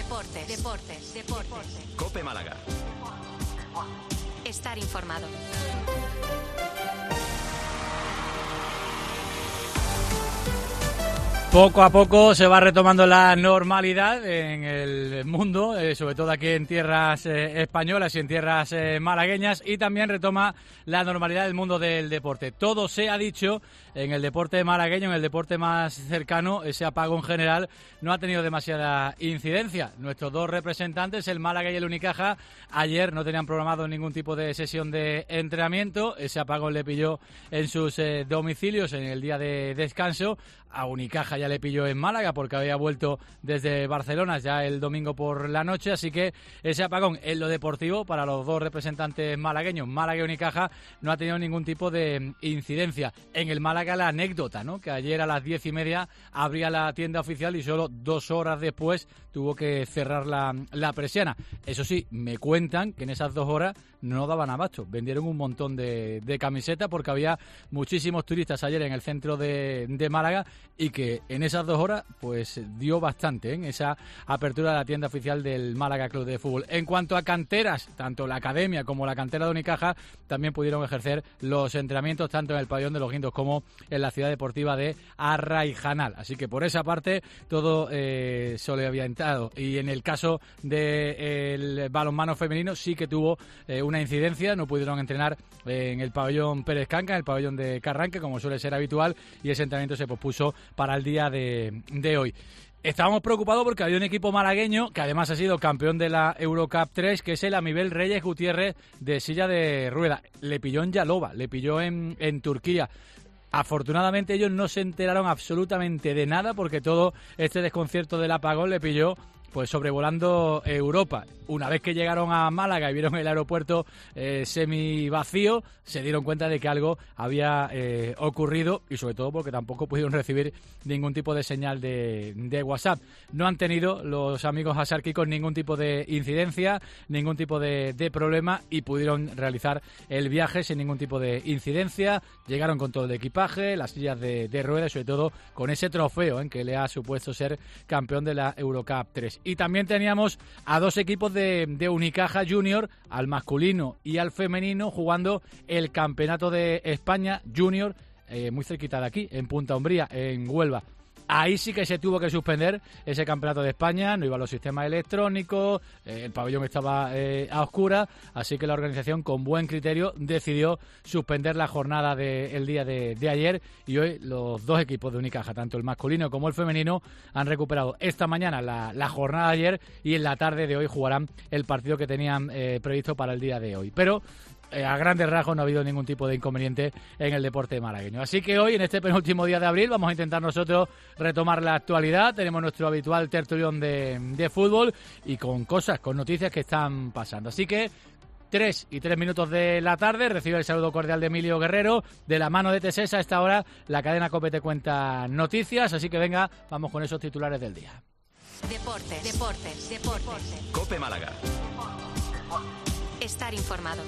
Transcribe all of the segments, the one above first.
Deportes. COPE Málaga. Estar informado. Poco a poco se va retomando la normalidad en el mundo, sobre todo aquí en tierras españolas y en tierras malagueñas, y también retoma la normalidad del mundo del deporte. Todo se ha dicho en el deporte malagueño, en el deporte más cercano. Ese apagón general no ha tenido demasiada incidencia. Nuestros dos representantes, el Málaga y el Unicaja, ayer no tenían programado ningún tipo de sesión de entrenamiento. Ese apagón le pilló en sus domicilios en el día de descanso. A Unicaja ya le pilló en Málaga porque había vuelto desde Barcelona ya el domingo por la noche, así que ese apagón en lo deportivo para los dos representantes malagueños, Málaga y Unicaja, no ha tenido ningún tipo de incidencia. En el Málaga la anécdota, ¿no?, que ayer a las 10:30 abría la tienda oficial y solo 2 horas después tuvo que cerrar la persiana. Eso sí, me cuentan que en esas 2 horas no daban abasto, vendieron un montón de camisetas porque había muchísimos turistas ayer en el centro de Málaga, y que en esas 2 horas pues dio bastante en esa apertura de la tienda oficial del Málaga Club de Fútbol. En cuanto a canteras, tanto la academia como la cantera de Unicaja también pudieron ejercer los entrenamientos tanto en el pabellón de los Guindos como en la ciudad deportiva de Arraijanal. Así que por esa parte todo soliviantado. Y en el caso del balonmano femenino sí que tuvo una incidencia, no pudieron entrenar en el pabellón Pérez Canca, en el pabellón de Carranque, como suele ser habitual, y ese entrenamiento se pospuso para el día de hoy. Estábamos preocupados porque había un equipo malagueño que además ha sido campeón de la Eurocup 3, que es el Amibel Reyes Gutiérrez de silla de rueda. Le pilló en Yalova, le pilló en Turquía. Afortunadamente ellos no se enteraron absolutamente de nada porque todo este desconcierto del apagón le pilló pues sobrevolando Europa. Una vez que llegaron a Málaga y vieron el aeropuerto semi vacío, se dieron cuenta de que algo había ocurrido, y sobre todo porque tampoco pudieron recibir ningún tipo de señal de WhatsApp. No han tenido los amigos asárquicos ningún tipo de incidencia, ningún tipo de problema, y pudieron realizar el viaje sin ningún tipo de incidencia. Llegaron con todo el equipaje, las sillas de ruedas, sobre todo con ese trofeo que le ha supuesto ser campeón de la Eurocup 3. Y también teníamos a 2 equipos de Unicaja Junior, al masculino y al femenino, jugando el Campeonato de España Junior, muy cerquita de aquí, en Punta Umbría, en Huelva. Ahí sí que se tuvo que suspender ese Campeonato de España, no iban los sistemas electrónicos, el pabellón estaba a oscuras, así que la organización con buen criterio decidió suspender la jornada del día de ayer, y hoy los 2 equipos de Unicaja, tanto el masculino como el femenino, han recuperado esta mañana la jornada de ayer, y en la tarde de hoy jugarán el partido que tenían previsto para el día de hoy. Pero a grandes rasgos no ha habido ningún tipo de inconveniente en el deporte malagueño. Así que hoy, en este penúltimo día de abril, vamos a intentar nosotros retomar la actualidad. Tenemos nuestro habitual tertulión de fútbol y con cosas, con noticias que están pasando. Así que 3:03 de la tarde, recibe el saludo cordial de Emilio Guerrero, de la mano de Tesesa. A esta hora la cadena COPE te cuenta noticias, así que venga, vamos con esos titulares del día. Deportes. COPE Málaga. Estar informado.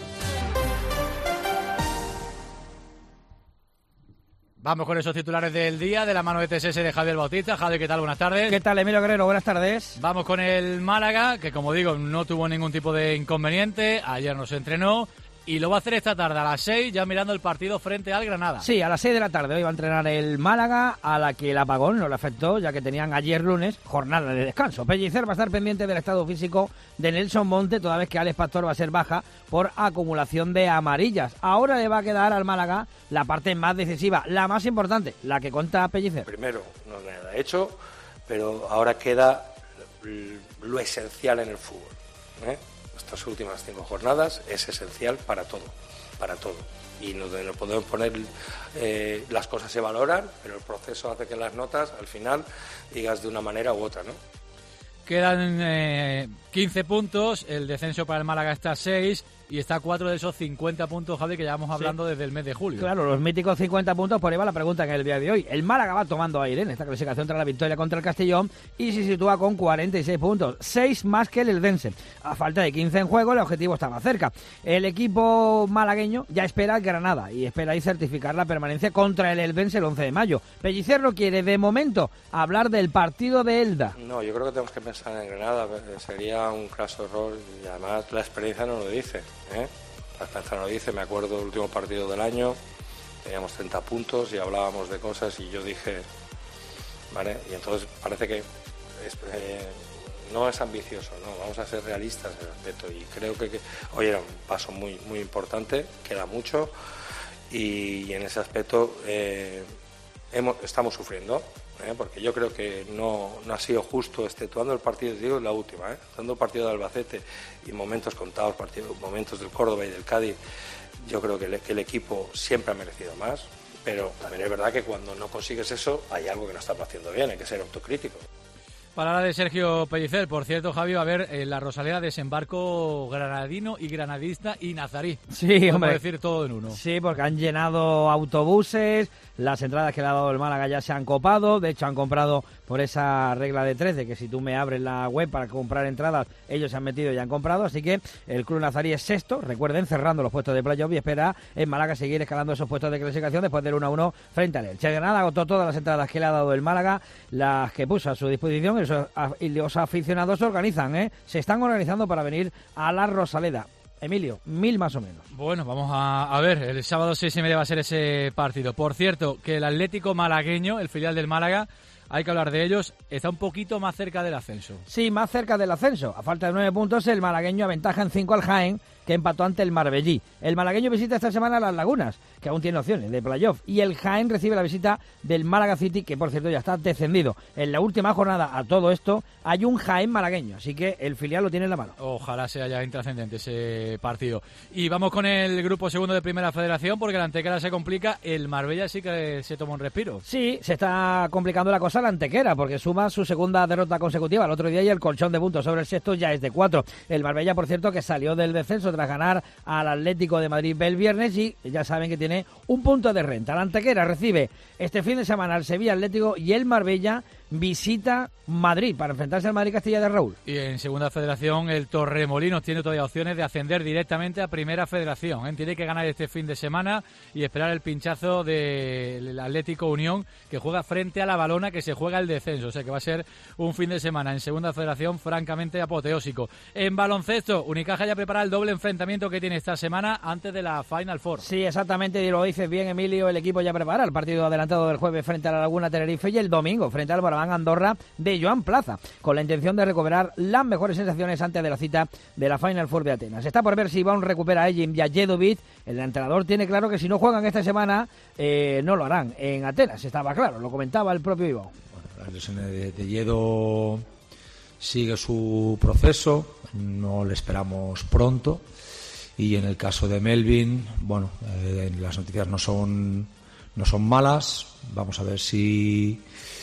Vamos con esos titulares del día, de la mano de TSS de Javier Bautista. Javier, ¿qué tal? Buenas tardes. ¿Qué tal, Emilio Guerrero? Buenas tardes. Vamos con el Málaga, que como digo, no tuvo ningún tipo de inconveniente. Ayer no se entrenó y lo va a hacer esta tarde a las 6, ya mirando el partido frente al Granada. Sí, a las 6 de la tarde hoy va a entrenar el Málaga, a la que el apagón no le afectó, ya que tenían ayer lunes jornada de descanso. Pellicer va a estar pendiente del estado físico de Nelson Monte, toda vez que Alex Pastor va a ser baja por acumulación de amarillas. Ahora le va a quedar al Málaga la parte más decisiva, la más importante, la que cuenta Pellicer. Primero, no nada hecho, pero ahora queda lo esencial en el fútbol, Estas últimas 5 jornadas es esencial para todo. Y no podemos poner, las cosas se valoran, pero el proceso hace que las notas al final digas de una manera u otra, ¿no? Quedan 15 puntos, el descenso para el Málaga está a 6 y está a 4 de esos 50 puntos, Javi, que llevamos hablando desde el mes de julio. Claro, los míticos 50 puntos, por ahí va la pregunta en el día de hoy. El Málaga va tomando aire en esta clasificación tras la victoria contra el Castellón y se sitúa con 46 puntos, 6 más que el Eldense. A falta de 15 en juego, el objetivo está más cerca. El equipo malagueño ya espera el Granada y espera ahí certificar la permanencia contra el Eldense el 11 de mayo. Pellicer no quiere, de momento, hablar del partido de Elda. No, yo creo que tenemos que pensar en Granada. Sería un craso error y además la experiencia no lo dice, ¿eh? La experiencia no lo dice. Me acuerdo del último partido del año, teníamos 30 puntos y hablábamos de cosas y yo dije, ¿vale? Y entonces parece que no es ambicioso, no, vamos a ser realistas en el aspecto y creo que hoy era un paso muy, muy importante, queda mucho y en ese aspecto estamos sufriendo. Porque yo creo que no ha sido justo, exceptuando el partido, digo la última, exceptuando el partido de Albacete y momentos contados, momentos del Córdoba y del Cádiz, yo creo que el equipo siempre ha merecido más, pero también es verdad que cuando no consigues eso hay algo que no estamos haciendo bien, hay que ser autocrítico. Palabra de Sergio Pellicer. Por cierto, Javi, va a haber en la Rosaleda desembarco granadino y granadista y nazarí. Sí, hombre. decir todo en uno. Sí, porque han llenado autobuses, las entradas que le ha dado el Málaga ya se han copado, de hecho han comprado por esa regla de 13, que si tú me abres la web para comprar entradas, ellos se han metido y han comprado, así que el club nazarí es sexto, recuerden, cerrando los puestos de playoff y espera en Málaga seguir escalando esos puestos de clasificación después del 1-1 frente al Elche. Granada agotó todas las entradas que le ha dado el Málaga, las que puso a su disposición, y los aficionados se organizan, se están organizando para venir a la Rosaleda. Emilio, 1000 más o menos. Bueno, vamos a ver, el sábado 6:30 va a ser ese partido. Por cierto, que el Atlético malagueño, el filial del Málaga, hay que hablar de ellos, está un poquito más cerca del ascenso. Sí, más cerca del ascenso. A falta de 9 puntos, el malagueño aventaja en 5 al Jaén, que empató ante el Marbellí. El malagueño visita esta semana Las Lagunas, que aún tiene opciones de playoff, y el Jaén recibe la visita del Málaga City, que por cierto ya está descendido. En la última jornada a todo esto hay un Jaén malagueño, así que el filial lo tiene en la mano. Ojalá sea ya intrascendente ese partido. Y vamos con el grupo segundo de Primera Federación, porque la Antequera se complica, el Marbella sí que se toma un respiro. Sí, se está complicando la cosa la Antequera, porque suma su segunda derrota consecutiva el otro día y el colchón de puntos sobre el sexto ya es de 4. El Marbella, por cierto, que salió del descenso tras ganar al Atlético de Madrid el viernes y ya saben que tiene un punto de renta. La Antequera recibe este fin de semana al Sevilla Atlético y el Marbella visita Madrid para enfrentarse al Madrid Castilla de Raúl. Y en Segunda Federación el Torremolinos tiene todavía opciones de ascender directamente a Primera Federación. Tiene que ganar este fin de semana y esperar el pinchazo del Atlético Unión, que juega frente a la Balona, que se juega el descenso. O sea que va a ser un fin de semana en Segunda Federación francamente apoteósico. En baloncesto, Unicaja ya prepara el doble enfrentamiento que tiene esta semana antes de la Final Four. Sí, exactamente, y lo dices bien, Emilio. El equipo ya prepara el partido adelantado del jueves frente a la Laguna Tenerife y el domingo frente al Moraván Andorra de Joan Plaza, con la intención de recuperar las mejores sensaciones antes de la cita de la Final Four de Atenas. Está por ver si Iván recupera a Ejim y a Jedovic. El entrenador tiene claro que si no juegan esta semana no lo harán en Atenas, estaba claro, lo comentaba el propio Iván. Bueno, la lesión de Jedo sigue su proceso, no le esperamos pronto, y en el caso de Melvin, bueno, las noticias no son malas. Vamos a ver si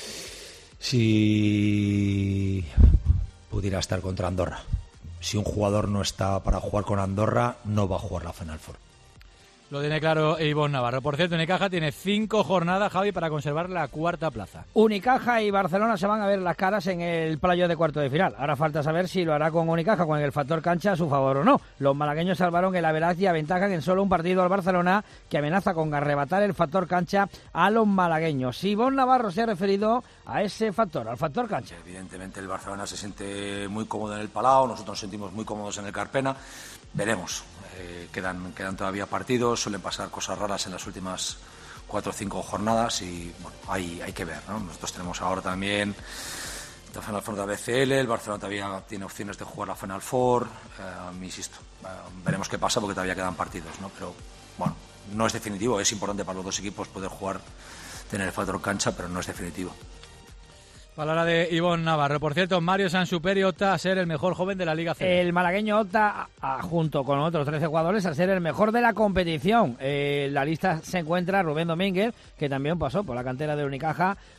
pudiera estar contra Andorra. Si un jugador no está para jugar con Andorra, no va a jugar la Final Four. Lo tiene claro Ivonne Navarro. Por cierto, Unicaja tiene 5 jornadas, Javi, para conservar la cuarta plaza. Unicaja y Barcelona se van a ver las caras en el playoff de cuarto de final. Ahora falta saber si lo hará con Unicaja, con el factor cancha a su favor o no. Los malagueños salvaron el average y aventajan en solo un partido al Barcelona, que amenaza con arrebatar el factor cancha a los malagueños. Ivonne Navarro se ha referido a ese factor, al factor cancha. Evidentemente el Barcelona se siente muy cómodo en el Palau, nosotros nos sentimos muy cómodos en el Carpena. Veremos. Quedan todavía partidos, suelen pasar cosas raras en las últimas 4 o 5 jornadas y bueno, hay que ver, ¿no? Nosotros tenemos ahora también la Final Four de BCL, el Barcelona todavía tiene opciones de jugar la Final Four, insisto, veremos qué pasa porque todavía quedan partidos, ¿no? Pero bueno, no es definitivo, es importante para los dos equipos poder jugar, tener el factor cancha, pero no es definitivo. Palabra de Ivonne Navarro. Por cierto, Mario Sansuperi opta a ser el mejor joven de la Liga C. El malagueño opta, junto con otros 13 jugadores, a ser el mejor de la competición. La lista se encuentra Rubén Domínguez, que también pasó por la cantera de Unicaja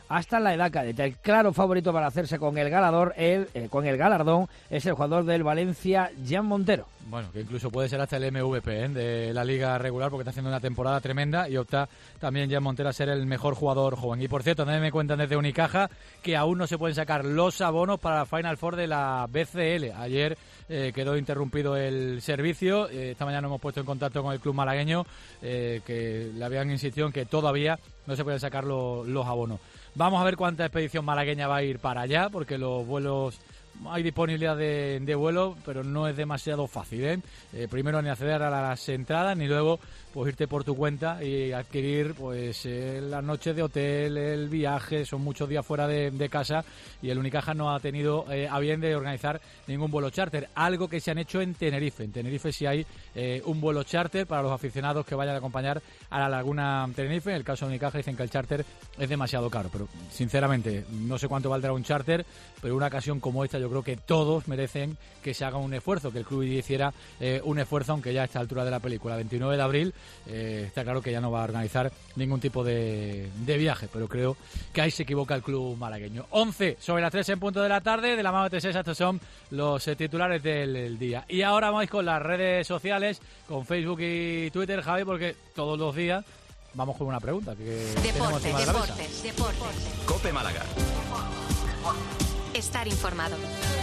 hasta la edad cadete. El claro favorito para hacerse con el galardón es el jugador del Valencia, Jan Montero. Bueno, que incluso puede ser hasta el MVP de la liga regular, porque está haciendo una temporada tremenda y opta también Jan Montero a ser el mejor jugador joven. Y por cierto, también me cuentan desde Unicaja que aún no se pueden sacar los abonos para la Final Four de la BCL. Ayer quedó interrumpido el servicio. Esta mañana hemos puesto en contacto con el club malagueño, que le habían insistido en que todavía no se pueden sacar los abonos. Vamos a ver cuánta expedición malagueña va a ir para allá, porque los vuelos... Hay disponibilidad de vuelo, pero no es demasiado fácil, primero ni acceder a las entradas, ni luego pues irte por tu cuenta y adquirir pues las noches de hotel, el viaje. Son muchos días fuera de casa y el Unicaja no ha tenido a bien de organizar ningún vuelo charter, algo que se han hecho en Tenerife. En Tenerife sí hay un vuelo charter para los aficionados que vayan a acompañar a la Laguna Tenerife. En el caso de Unicaja dicen que el charter es demasiado caro, pero sinceramente no sé cuánto valdrá un charter, pero una ocasión como esta yo creo que todos merecen que se haga un esfuerzo, que el club hiciera un esfuerzo, aunque ya a esta altura de la película, 29 de abril, está claro que ya no va a organizar ningún tipo de viaje, pero creo que ahí se equivoca el club malagueño. 11 sobre las 3 en punto de la tarde, de la mano de T6, estos son los titulares del día. Y ahora vamos con las redes sociales, con Facebook y Twitter, Javi, porque todos los días vamos con una pregunta que tenemos encima de la mesa. Deportes. COPE Málaga. Estar informado.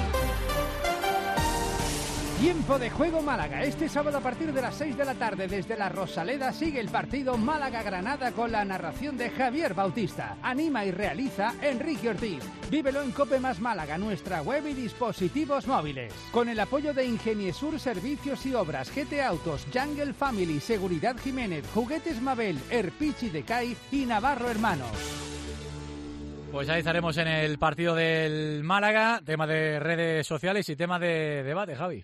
Tiempo de juego Málaga. Este sábado a partir de las 6 de la tarde desde la Rosaleda sigue el partido Málaga-Granada con la narración de Javier Bautista. Anima y realiza Enrique Ortiz. Vívelo en Cope Más Málaga, nuestra web y dispositivos móviles. Con el apoyo de Ingeniesur Servicios y Obras, GT Autos, Jungle Family, Seguridad Jiménez, Juguetes Mabel, Erpichi Decay y Navarro Hermanos. Pues ahí estaremos en el partido del Málaga, tema de redes sociales y tema de debate, Javi.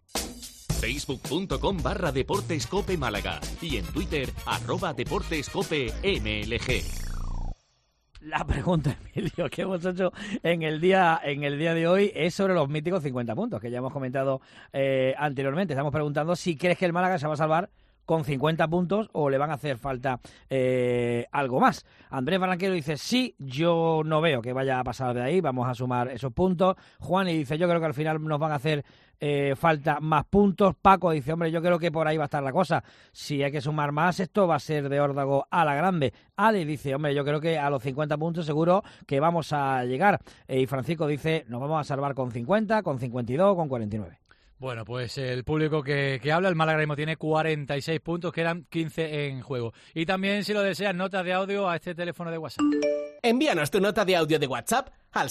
Facebook.com/Deportes Cope Málaga y en Twitter @DeportesCopeMLG. La pregunta, Emilio, que hemos hecho en el día de hoy es sobre los míticos 50 puntos, que ya hemos comentado anteriormente. Estamos preguntando si crees que el Málaga se va a salvar con 50 puntos o le van a hacer falta algo más. Andrés Barranquero dice sí, yo no veo que vaya a pasar de ahí, vamos a sumar esos puntos. Juan dice yo creo que al final nos van a hacer falta más puntos. Paco dice hombre, yo creo que por ahí va a estar la cosa, si hay que sumar más esto va a ser de órdago a la grande. Ale dice hombre, yo creo que a los 50 puntos seguro que vamos a llegar, y Francisco dice nos vamos a salvar con 50, con 52, con 49. Bueno, pues el público que habla, el Málaga mismo tiene 46 puntos, quedan 15 en juego. Y también, si lo deseas, notas de audio a este teléfono de WhatsApp. Envíanos tu nota de audio de WhatsApp al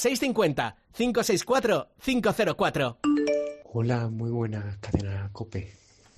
650-564-504. Hola, muy buena cadena COPE.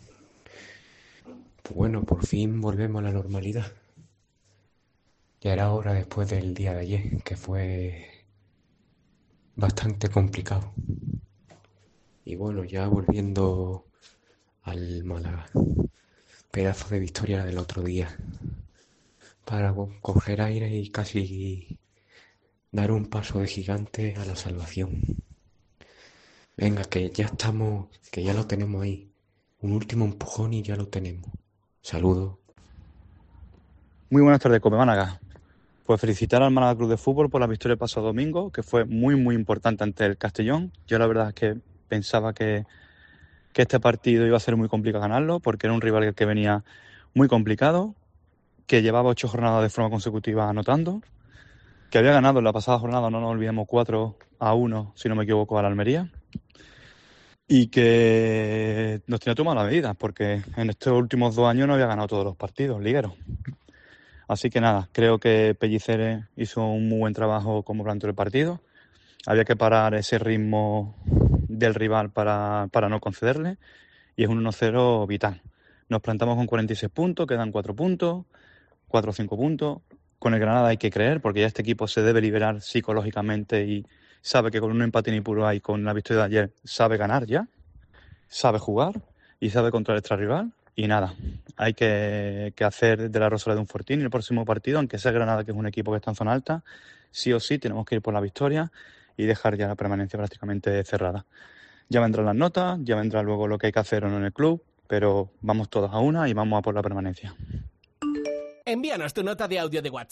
Pues bueno, por fin volvemos a la normalidad. Ya era hora después del día de ayer, que fue bastante complicado. Y bueno, ya volviendo al Málaga, pedazo de victoria del otro día, para coger aire y casi dar un paso de gigante a la salvación. Venga, que ya estamos, que ya lo tenemos ahí, un último empujón y ya lo tenemos. Saludos. Muy buenas tardes, Cope Málaga. Pues felicitar al Málaga Club de Fútbol por la victoria el pasado domingo, que fue muy muy importante ante el Castellón. Yo la verdad es que pensaba que este partido iba a ser muy complicado ganarlo, porque era un rival que venía muy complicado, que llevaba 8 jornadas de forma consecutiva anotando, que había ganado en la pasada jornada, no nos olvidemos, 4-1, si no me equivoco, a la Almería, y que nos tenía tomado la medida, porque en estos últimos 2 años no había ganado todos los partidos ligueros. Así que nada, creo que Pellicer hizo un muy buen trabajo como planteó el partido. Había que parar ese ritmo del rival para no concederle, y es un 1-0 vital. Nos plantamos con 46 puntos, quedan 4 puntos, 4 o 5 puntos. Con el Granada hay que creer, porque ya este equipo se debe liberar psicológicamente y sabe que con un empate ni puro y con la victoria de ayer sabe ganar ya, sabe jugar y sabe controlar el rival. Y nada, hay que hacer de la Rosaleda un fortín en el próximo partido, aunque sea Granada, que es un equipo que está en zona alta, sí o sí tenemos que ir por la victoria y dejar ya la permanencia prácticamente cerrada. Ya vendrán las notas, ya vendrá luego lo que hay que hacer o no en el club, pero vamos todos a una y vamos a por la permanencia. Envíanos tu nota de audio de WhatsApp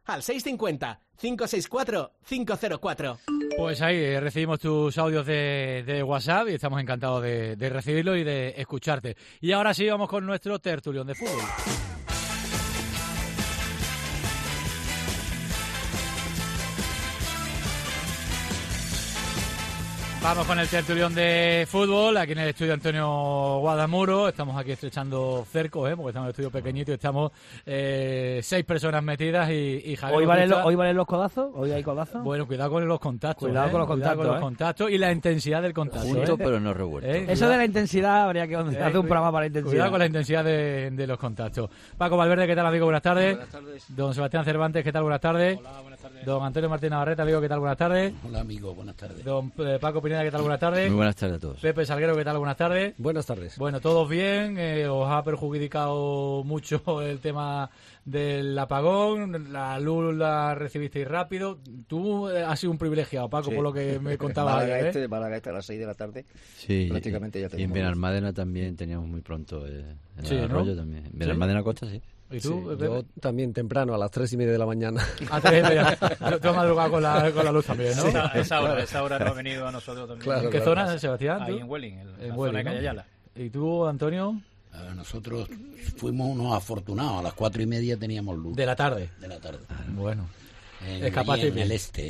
al 650 564 504. Pues ahí recibimos tus audios de WhatsApp y estamos encantados de recibirlo y de escucharte. Y ahora sí vamos con nuestro tertulión de fútbol. Vamos con el tertulión de fútbol, aquí en el estudio Antonio Guadamuro. Estamos aquí estrechando cercos, porque estamos en el estudio pequeñito y estamos 6 personas metidas y Javier. ¿Hoy valen los codazos? ¿Hoy hay codazos? Bueno, cuidado con los contactos. Cuidado con los contactos y la intensidad del contacto. Juntos, pero no revueltos. Eso de la intensidad habría que hacer un programa para la intensidad. Cuidado con la intensidad de los contactos. Paco Valverde, ¿qué tal, amigo? Buenas tardes. Buenas tardes. Don Sebastián Cervantes, ¿qué tal? Buenas tardes. Hola, buenas tardes. Don Antonio Martín Navarrete, amigo, ¿qué tal? Buenas tardes. Hola, amigo, buenas tardes. Don Paco Pineda, ¿qué tal? Buenas tardes. Muy buenas tardes a todos. Pepe Salguero, ¿qué tal? Buenas tardes. Buenas tardes. Bueno, todos bien. ¿Os ha perjudicado mucho el tema del apagón? La luz la recibisteis rápido. Tú has sido un privilegiado, Paco, Sí. por lo que me contabas ayer, ¿eh? Málaga a las 6 de la tarde. Sí, prácticamente ya y en teníamos. Benalmádena también teníamos muy pronto el Sí, ¿no? arroyo también. Benalmádena Costa, sí. ¿Y Sí, tú, Pepe? yo también temprano, a las 3:30 de la mañana. A 3:30. Tú has madrugado con la luz también, ¿no? Sí. Esa hora no ha venido a nosotros también. Claro, ¿En qué claro. zona, Sebastián? Ahí ¿tú? en Welling, en la En zona Welling, de ¿no? Calle Ayala. ¿Y tú, Antonio? Nosotros fuimos unos afortunados. A las 4:30 teníamos luz. De la tarde. De la tarde. Bueno. En Escapaste el este,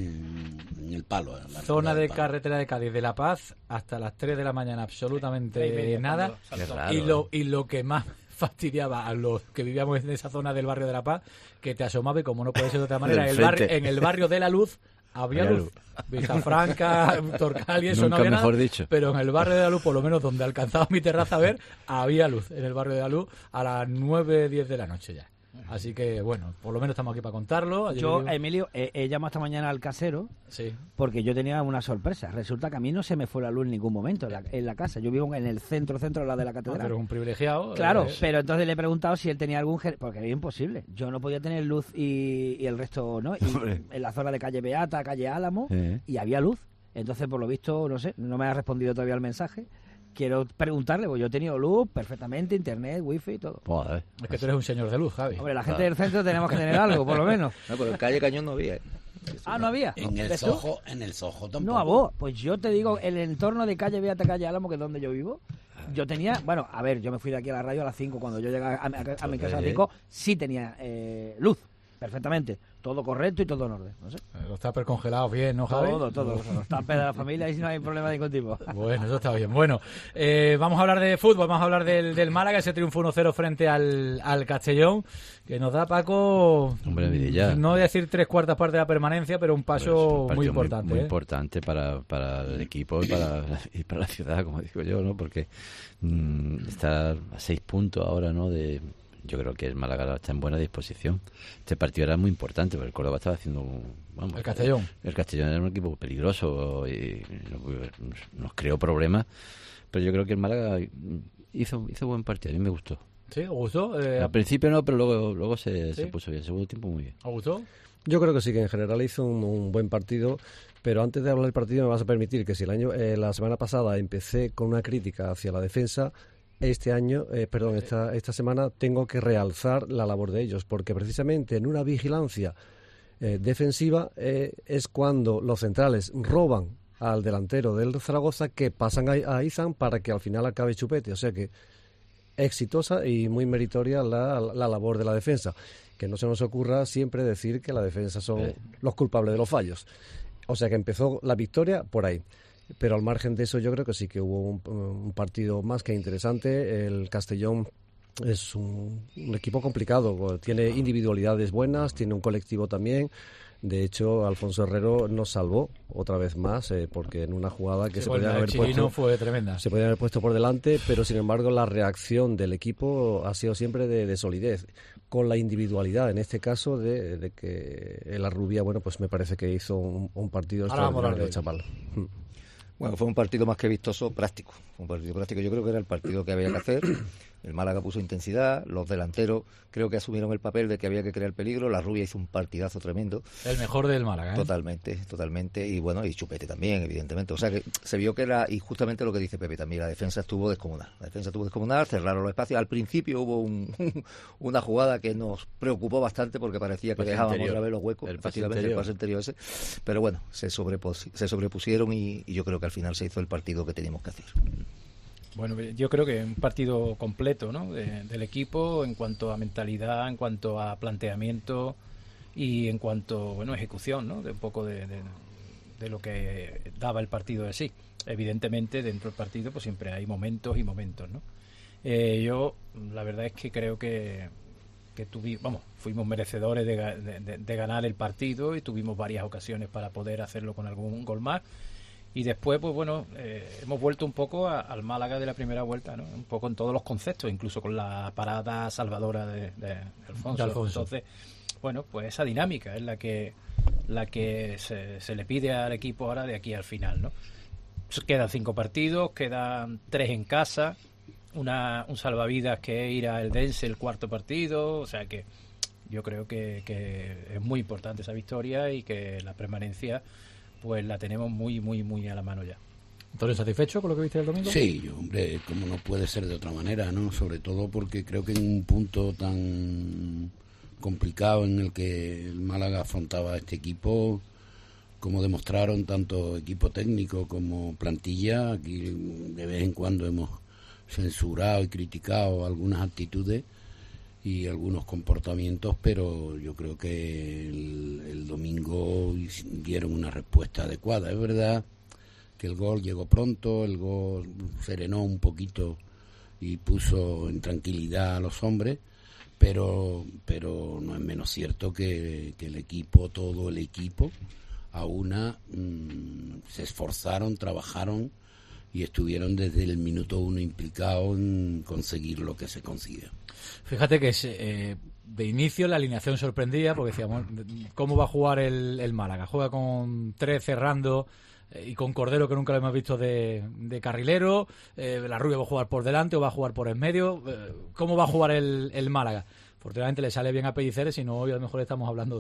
en el Palo. En la Zona Rueda de del Palo. carretera de Cádiz de La Paz hasta las 3 de la mañana, absolutamente 3:30 nada. cuando saltó. Qué raro, Y lo que más fastidiaba a los que vivíamos en esa zona del barrio de La Paz, que te asomaba y como no puede ser de otra manera, Del en el barrio de La Luz había luz. Villafranca, Torcal y eso Nunca no había mejor nada, dicho. pero en el barrio de La Luz, por lo menos donde alcanzaba mi terraza a ver, había luz en el barrio de La Luz a las 9:10 de la noche ya. Así que, bueno, por lo menos estamos aquí para contarlo. Ayer Yo, vivo- Emilio, he llamado esta mañana al casero Sí. porque yo tenía una sorpresa. Resulta que a mí no se me fue la luz en ningún momento en la casa. Yo vivo en el centro de la de la catedral. Pero es un privilegiado. Claro, pero entonces le he preguntado si él tenía algún... Porque era imposible. Yo no podía tener luz y el resto no. Y Hombre. en la zona de calle Beata, calle Álamo, Sí. y había luz. Entonces, por lo visto, no sé, no me ha respondido todavía el mensaje. Quiero preguntarle, porque yo he tenido luz perfectamente, internet, wifi y todo. Joder. Es que tú eres un señor de luz, Javi. Hombre, la gente del centro tenemos que tener algo, por lo menos. No, pero en calle Cañón no había. Ah, ¿no había? En el ¿Ves tú? Sojo tampoco. No, a vos. Pues yo te digo, el entorno de calle Beata, calle Álamo, que es donde yo vivo, yo tenía... Bueno, a ver, yo me fui de aquí a la radio a las 5. Cuando yo llegué a mi casa a las 5, sí tenía luz, perfectamente. Todo correcto y todo en orden. No sé. Los tuppers congelados bien, ¿no, Javi? Todo. Los tuppers de la familia y no hay problema de ningún tipo. Bueno, eso está bien. Bueno, vamos a hablar de fútbol, vamos a hablar del Málaga, ese triunfo 1-0 frente al Castellón, que nos da, Paco, Hombre, Vidilla. no voy a decir 3/4 partes de la permanencia, pero un paso Pero muy es un partido importante. Muy ¿eh? importante para el equipo y para la ciudad, como digo yo, ¿no? Porque está a 6 puntos ahora, ¿no? Yo creo que el Málaga está en buena disposición. Este partido era muy importante, porque el Córdoba estaba haciendo... El Castellón. El Castellón era un equipo peligroso y nos creó problemas, pero yo creo que el Málaga hizo buen partido, a mí me gustó. ¿Sí? ¿Os gustó? Al principio no, pero luego se ¿sí? puso bien, el segundo tiempo muy bien. ¿Os gustó? Yo creo que sí, que en general hizo un buen partido, pero antes de hablar del partido me vas a permitir que si la semana pasada empecé con una crítica hacia la defensa, esta semana tengo que realzar la labor de ellos, porque precisamente en una vigilancia defensiva es cuando los centrales roban al delantero del Zaragoza, que pasan a Izan para que al final acabe Chupete. O sea que exitosa y muy meritoria la labor de la defensa. Que no se nos ocurra siempre decir que la defensa son los culpables de los fallos. O sea que empezó la victoria por ahí. Pero al margen de eso yo creo que sí que hubo un partido más que interesante. El Castellón es un equipo complicado, tiene individualidades buenas, tiene un colectivo también. De hecho, Alfonso Herrero nos salvó otra vez más, porque en una jugada que se podía haber puesto, fue tremenda. se podía haber puesto por delante, pero sin embargo la reacción del equipo ha sido siempre de solidez, con la individualidad, en este caso de que la Rubia, bueno, pues me parece que hizo un partido extraordinario, chaval. Bueno, fue un partido más que vistoso, práctico. Un partido práctico, yo creo que era el partido que había que hacer. El Málaga puso intensidad, los delanteros creo que asumieron el papel de que había que crear peligro, la Rubia hizo un partidazo tremendo. El mejor del Málaga, ¿eh? Totalmente, y bueno, y Chupete también, evidentemente. O sea que se vio que era, y justamente lo que dice Pepe también, la defensa estuvo descomunal, cerraron los espacios. Al principio hubo una jugada que nos preocupó bastante porque parecía que dejábamos otra vez los huecos, efectivamente el pase anterior ese, pero bueno, se sobrepusieron y yo creo que al final se hizo el partido que teníamos que hacer. Bueno, yo creo que un partido completo, ¿no? Del equipo en cuanto a mentalidad, en cuanto a planteamiento y en cuanto, bueno, ejecución, ¿no? De un poco de lo que daba el partido de sí. Evidentemente, dentro del partido pues siempre hay momentos y momentos, ¿no? Yo, la verdad es que creo que fuimos merecedores de ganar el partido y tuvimos varias ocasiones para poder hacerlo con algún gol más. Y después, pues bueno, hemos vuelto un poco al Málaga de la primera vuelta, ¿no? Un poco en todos los conceptos, incluso con la parada salvadora de Alfonso. Entonces, bueno, pues esa dinámica es la que se le pide al equipo ahora de aquí al final, ¿no? Quedan 5 partidos, quedan 3 en casa, un salvavidas que es ir a Eldense el 4º partido, o sea que yo creo que es muy importante esa victoria y que la permanencia pues la tenemos muy, muy, muy a la mano ya. ¿Entonces satisfecho con lo que viste el domingo? Sí, hombre, como no puede ser de otra manera, ¿no? Sobre todo porque creo que en un punto tan complicado en el que el Málaga afrontaba a este equipo, como demostraron tanto equipo técnico como plantilla, aquí de vez en cuando hemos censurado y criticado algunas actitudes y algunos comportamientos, pero yo creo que el domingo dieron una respuesta adecuada. Es verdad que el gol llegó pronto, el gol serenó un poquito y puso en tranquilidad a los hombres, pero no es menos cierto que el equipo, todo el equipo, a una se esforzaron, trabajaron y estuvieron desde el minuto 1 implicados en conseguir lo que se consigue. Fíjate que de inicio la alineación sorprendía porque decíamos, ¿cómo va a jugar el Málaga? Juega con 3 cerrando y con Cordero, que nunca lo hemos visto de carrilero, la Rubia va a jugar por delante o va a jugar por en medio, ¿cómo va a jugar el Málaga? Afortunadamente le sale bien a Pellicer, si no hoy a lo mejor estamos hablando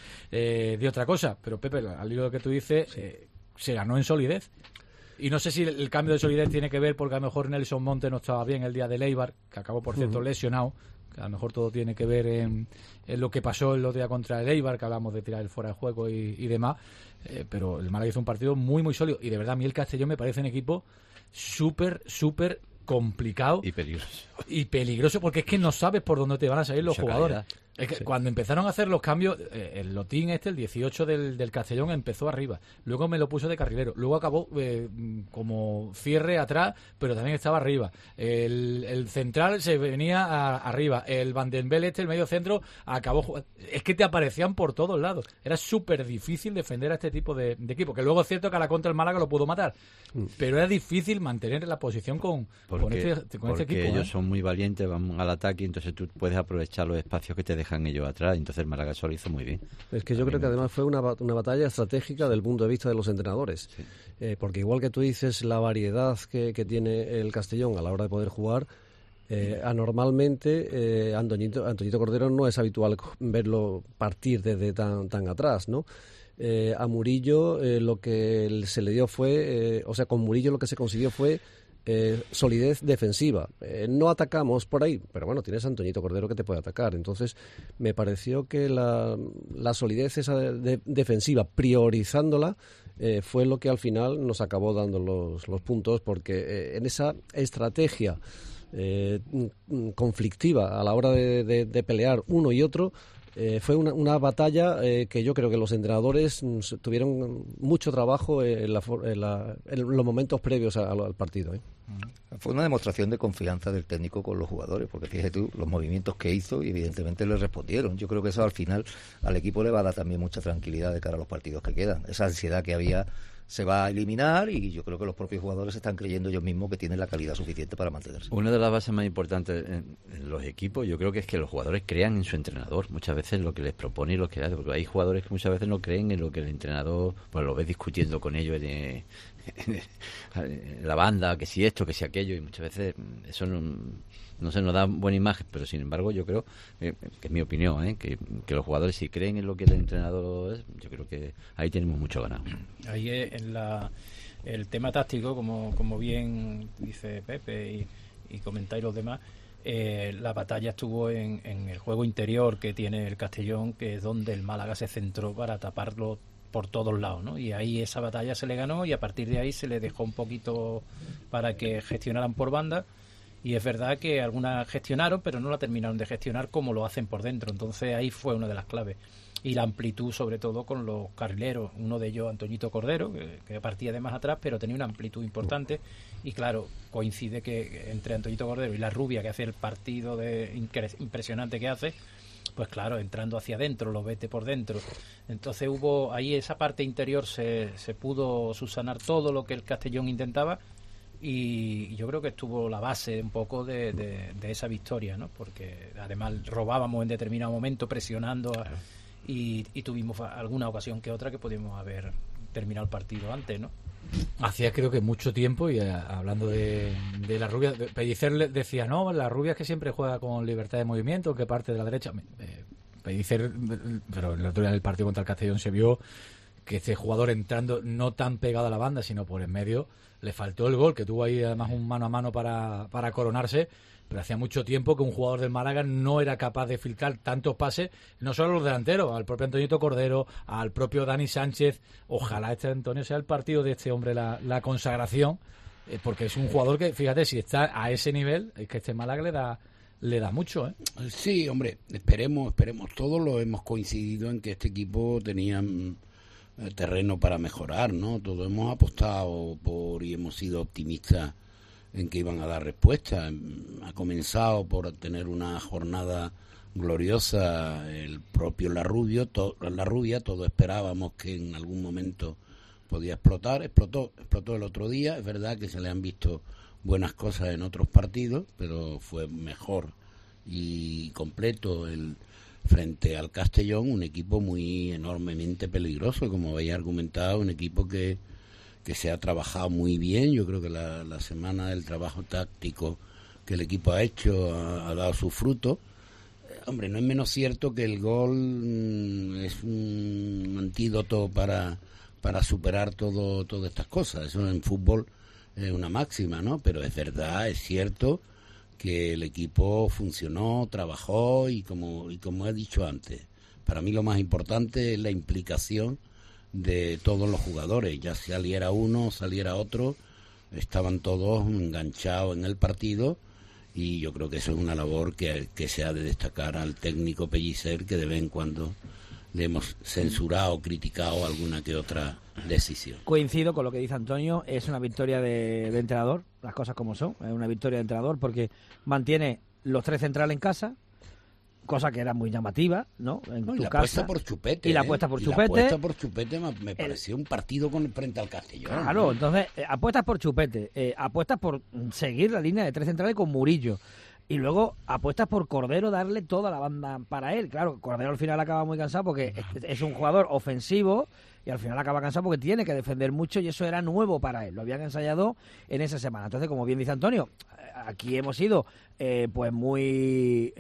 de otra cosa, pero Pepe, al hilo de lo que tú dices, se ganó en solidez. Y no sé si el cambio de solidez tiene que ver porque a lo mejor Nelson Monte no estaba bien el día de Eibar, que acabó, por cierto, lesionado, que a lo mejor todo tiene que ver en lo que pasó el otro día contra el Eibar, que hablamos de tirar el fuera de juego y demás, pero el Málaga hizo un partido muy, muy sólido. Y de verdad, a mí el Castellón me parece un equipo súper, súper complicado. Y peligroso, porque es que no sabes por dónde te van a salir los jugadores. Es que cuando empezaron a hacer los cambios, el Lotín el 18 del Castellón, empezó arriba. Luego me lo puso de carrilero. Luego acabó como cierre atrás, pero también estaba arriba. El central se venía arriba. El Van den Bel el medio centro, acabó jugando. Es que te aparecían por todos lados. Era súper difícil defender a este tipo de equipo. Que luego es cierto que a la contra el Málaga lo pudo matar. Pero era difícil mantener la posición con este equipo. Porque ellos son muy valientes, van al ataque, entonces tú puedes aprovechar los espacios que te dejan ellos atrás, entonces el Málaga lo hizo muy bien. Es que yo creo que además fue una batalla estratégica del punto de vista de los entrenadores, porque igual que tú dices la variedad que tiene el Castellón a la hora de poder jugar, anormalmente Antoñito Cordero no es habitual verlo partir desde tan atrás, ¿no? A Murillo lo que se le dio fue, con Murillo lo que se consiguió fue solidez defensiva. No atacamos por ahí, pero bueno, tienes a Antoñito Cordero que te puede atacar. Entonces, me pareció que la solidez esa defensiva, priorizándola, fue lo que al final nos acabó dando los puntos, porque en esa estrategia conflictiva a la hora de pelear uno y otro, fue una batalla que yo creo que los entrenadores tuvieron mucho trabajo en los momentos previos al partido. Fue una demostración de confianza del técnico con los jugadores, porque fíjate tú los movimientos que hizo y evidentemente le respondieron. Yo creo que eso al final al equipo le va a dar también mucha tranquilidad de cara a los partidos que quedan. Esa ansiedad que había se va a eliminar y yo creo que los propios jugadores están creyendo ellos mismos que tienen la calidad suficiente para mantenerse. Una de las bases más importantes en los equipos, yo creo que es que los jugadores crean en su entrenador, muchas veces lo que les propone y lo que hace, porque hay jugadores que muchas veces no creen en lo que el entrenador, pues lo ves discutiendo con ellos la banda, que si esto, que si aquello, y muchas veces eso no se nos da buena imagen, pero sin embargo yo creo, que es mi opinión, que los jugadores, si creen en lo que el entrenador es, yo creo que ahí tenemos mucho ganado. Ahí en el tema táctico, como bien dice Pepe y comentáis los demás, la batalla estuvo en el juego interior que tiene el Castellón, que es donde el Málaga se centró para taparlo por todos lados, ¿no? Y ahí esa batalla se le ganó, y a partir de ahí se le dejó un poquito para que gestionaran por banda, y es verdad que algunas gestionaron, pero no la terminaron de gestionar como lo hacen por dentro. Entonces ahí fue una de las claves, y la amplitud sobre todo con los carrileros, uno de ellos Antoñito Cordero, que partía de más atrás pero tenía una amplitud importante, y claro, coincide que entre Antoñito Cordero y la Rubia, que hace el partido impresionante que hace, pues claro, entrando hacia adentro, lo vete por dentro. Entonces hubo ahí esa parte interior, se pudo subsanar todo lo que el Castellón intentaba, y yo creo que estuvo la base un poco de esa victoria, ¿no? Porque además robábamos en determinado momento, presionando y tuvimos alguna ocasión que otra que podíamos haber terminado el partido antes, ¿no? Hacía creo que mucho tiempo, y hablando de la Rubia, Pellicer decía, no, la Rubia es que siempre juega con libertad de movimiento, que parte de la derecha. Pellicer, pero el otro día en el partido contra el Castellón se vio que este jugador entrando no tan pegado a la banda, sino por en medio, le faltó el gol, que tuvo ahí además un mano a mano para coronarse, pero hacía mucho tiempo que un jugador del Málaga no era capaz de filtrar tantos pases, no solo a los delanteros, al propio Antoñito Cordero, al propio Dani Sánchez. Ojalá Antonio sea el partido de este hombre la consagración, porque es un jugador que, fíjate, si está a ese nivel, es que este Málaga le da mucho, ¿eh? Sí, hombre, esperemos, todos lo hemos coincidido en que este equipo tenía terreno para mejorar, ¿no? Todos hemos apostado y hemos sido optimistas en que iban a dar respuesta. Ha comenzado por tener una jornada gloriosa el propio La Rubia, todos esperábamos que en algún momento podía explotar, explotó el otro día. Es verdad que se le han visto buenas cosas en otros partidos, pero fue mejor y completo frente al Castellón, un equipo muy enormemente peligroso, como habéis argumentado, un equipo que se ha trabajado muy bien. Yo creo que la semana del trabajo táctico que el equipo ha hecho ha dado su fruto. Hombre, no es menos cierto que el gol es un antídoto para superar todas estas cosas. Eso en fútbol es una máxima, ¿no? Pero es verdad, es cierto que el equipo funcionó, trabajó, y como he dicho antes, para mí lo más importante es la implicación de todos los jugadores. Ya saliera uno, saliera otro, estaban todos enganchados en el partido, y yo creo que eso es una labor que se ha de destacar al técnico Pellicer, que de vez en cuando le hemos censurado, criticado alguna que otra decisión. Coincido con lo que dice Antonio, es una victoria de entrenador, las cosas como son, es una victoria de entrenador porque mantiene los tres centrales en casa, cosa que era muy llamativa, ¿no? En tu y la casa. apuesta por Chupete. Y la apuesta por Chupete. La apuesta por Chupete me pareció un partido frente al Castellón. Claro, entonces apuestas por Chupete, apuestas por seguir la línea de tres centrales con Murillo. Y luego apuestas por Cordero, darle toda la banda para él. Claro, Cordero al final acaba muy cansado porque es un jugador ofensivo y al final acaba cansado porque tiene que defender mucho, y eso era nuevo para él. Lo habían ensayado en esa semana. Entonces, como bien dice Antonio, aquí hemos sido pues muy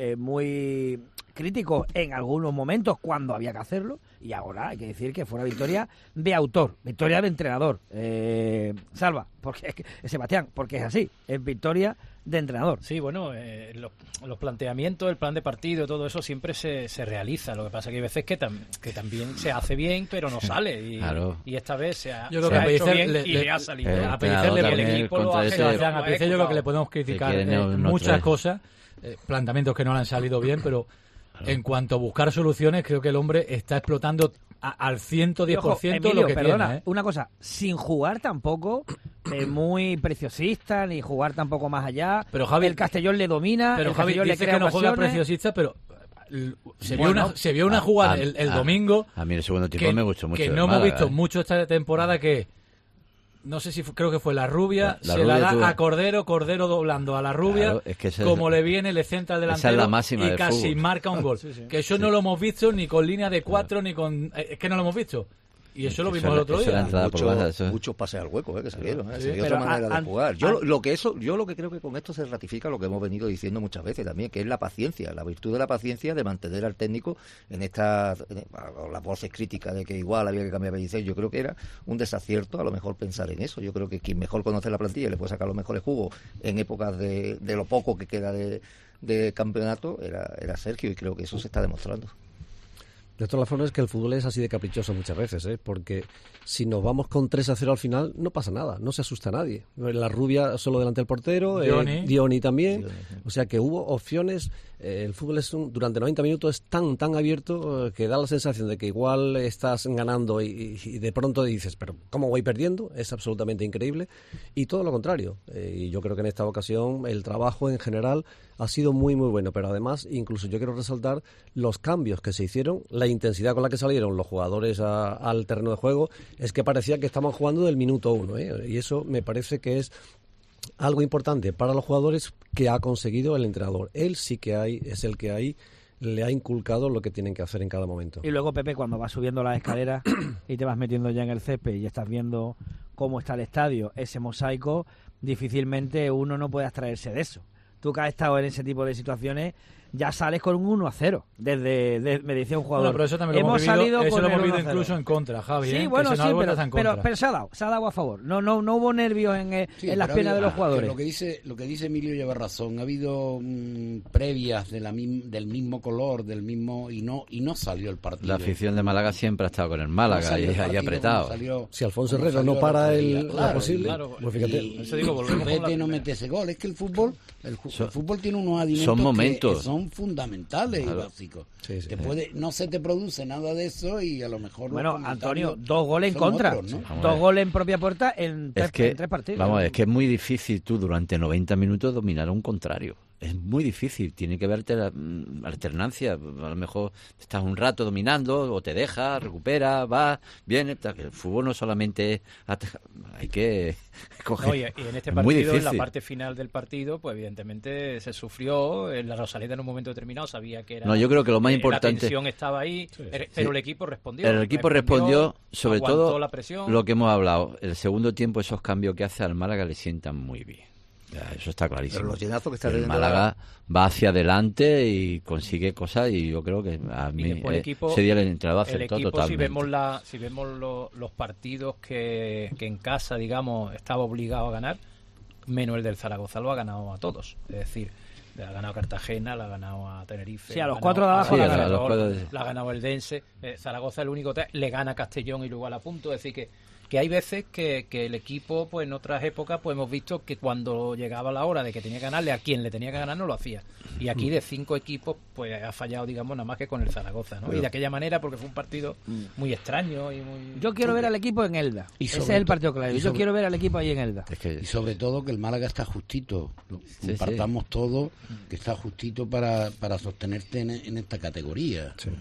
críticos en algunos momentos cuando había que hacerlo, y ahora hay que decir que fue una victoria de autor, victoria de entrenador. Salva, porque Sebastián, porque es así, es victoria de entrenador. Sí, bueno, los planteamientos, el plan de partido, todo eso siempre se realiza. Lo que pasa que hay veces que también se hace bien, pero no sale. Y, claro. Y esta vez se ha yo creo que hecho bien y le ha salido. A Pellicer el equipo lo hace. A Pellicer yo creo que le podemos criticar muchas cosas, planteamientos que no le han salido bien, pero en cuanto a buscar soluciones, creo que el hombre está explotando al 110% ojo, Emilio, lo que perdona, tiene. Una cosa, sin jugar tampoco muy preciosista, ni jugar tampoco más allá. Pero Javi, el Castellón le domina, pero el Javi Castellón dice le crea que no juega preciosista, pero se vio una jugada el domingo. A mí el segundo tiempo me gustó mucho. Que no hemos visto mucho esta temporada, que no sé si creo que fue la Rubia, se la da a Cordero doblando a la Rubia, claro, como le viene, le centra al delantero, esa es la máxima y del casi fútbol. marca un gol. Sí. Que eso no lo hemos visto ni con línea de 4, ni con... Es que no lo hemos visto. Y eso lo vimos el otro día. Muchos pases al hueco que salieron. Sí. Sería otra manera de jugar. Yo lo que creo que con esto se ratifica lo que hemos venido diciendo muchas veces también, que es la paciencia, la virtud de la paciencia de mantener al técnico en las voces críticas de que igual había que cambiar a Pellicer. Yo creo que era un desacierto a lo mejor pensar en eso. Yo creo que quien mejor conoce la plantilla y le puede sacar los mejores jugos en épocas de lo poco que queda de campeonato era Sergio, y creo que eso se está demostrando. De todas formas, es que el fútbol es así de caprichoso muchas veces, porque si nos vamos con 3-0 al final, no pasa nada, no se asusta a nadie. La Rubia solo delante del portero, Dioni también. O sea que hubo opciones. El fútbol durante 90 minutos es tan abierto que da la sensación de que igual estás ganando y de pronto dices, pero ¿cómo voy perdiendo? Es absolutamente increíble. Y todo lo contrario. Y yo creo que en esta ocasión el trabajo en general ha sido muy bueno, pero además incluso yo quiero resaltar los cambios que se hicieron, la intensidad con la que salieron los jugadores al terreno de juego. Es que parecía que estaban jugando del minuto 1, y eso me parece que es algo importante para los jugadores que ha conseguido el entrenador. Él sí que es el que ahí le ha inculcado lo que tienen que hacer en cada momento. Y luego, Pepe, cuando vas subiendo las escaleras y te vas metiendo ya en el césped y estás viendo cómo está el estadio, ese mosaico, difícilmente uno no puede abstraerse de eso. Tú que has estado en ese tipo de situaciones, ya sales con un 1-0, me decía un jugador. Bueno, pero eso también lo hemos vivido incluso en contra, Javi. Sí, bueno, sí, pero se ha dado a favor. No hubo nervios en las piernas de los jugadores. Lo que dice Emilio lleva razón. Ha habido previas del mismo color, y no salió el partido. La afición de Málaga siempre ha estado con el Málaga y apretado. Si Alfonso Herrero no para la posible, claro, pues fíjate. Vete no mete ese gol. Es que el fútbol tiene unos adimentos que son fundamentales y básicos. Sí. No se te produce nada de eso y a lo mejor... Bueno, Antonio, 2 goles en contra, otros, ¿no? 2 goles en propia puerta en 3 partidos. Vamos, es que es muy difícil tú durante 90 minutos dominar a un contrario. Es muy difícil, tiene que verte la alternancia. A lo mejor estás un rato dominando, o te dejas, recuperas, vas, vienes. El fútbol no solamente es hay que coger. No, y en este partido, en la parte final del partido, pues evidentemente se sufrió. La Rosaleda en un momento determinado sabía que era. No, yo creo que lo más importante. La tensión estaba ahí, pero el equipo respondió. El equipo respondió, sobre todo la presión. Lo que hemos hablado. El segundo tiempo, esos cambios que hace al Málaga le sientan muy bien. Eso está clarísimo. Pero los llenazos que está el Málaga va hacia adelante y consigue cosas, y yo creo que a mí ese día el entrenador acertó totalmente. Si vemos los partidos que en casa, digamos, estaba obligado a ganar, menos el del Zaragoza, lo ha ganado a todos. Es decir, le ha ganado a Cartagena, le ha ganado a Tenerife. Sí, a los 4 de abajo le ha ganado el Dense. Zaragoza el único, le gana a Castellón y luego a punto. Es decir, que hay veces que el equipo, pues en otras épocas, pues hemos visto que cuando llegaba la hora de que tenía que ganarle a quien le tenía que ganar, no lo hacía. Y aquí de 5 equipos, pues ha fallado, digamos, nada más que con el Zaragoza, ¿no? Bueno. Y de aquella manera, porque fue un partido muy extraño y muy... Yo quiero ver al equipo en Elda. Ese es el partido claro. Yo quiero ver al equipo ahí en Elda. Y sobre todo que el Málaga está justito. Compartamos todo, que está justito para sostenerte en esta categoría. Sí.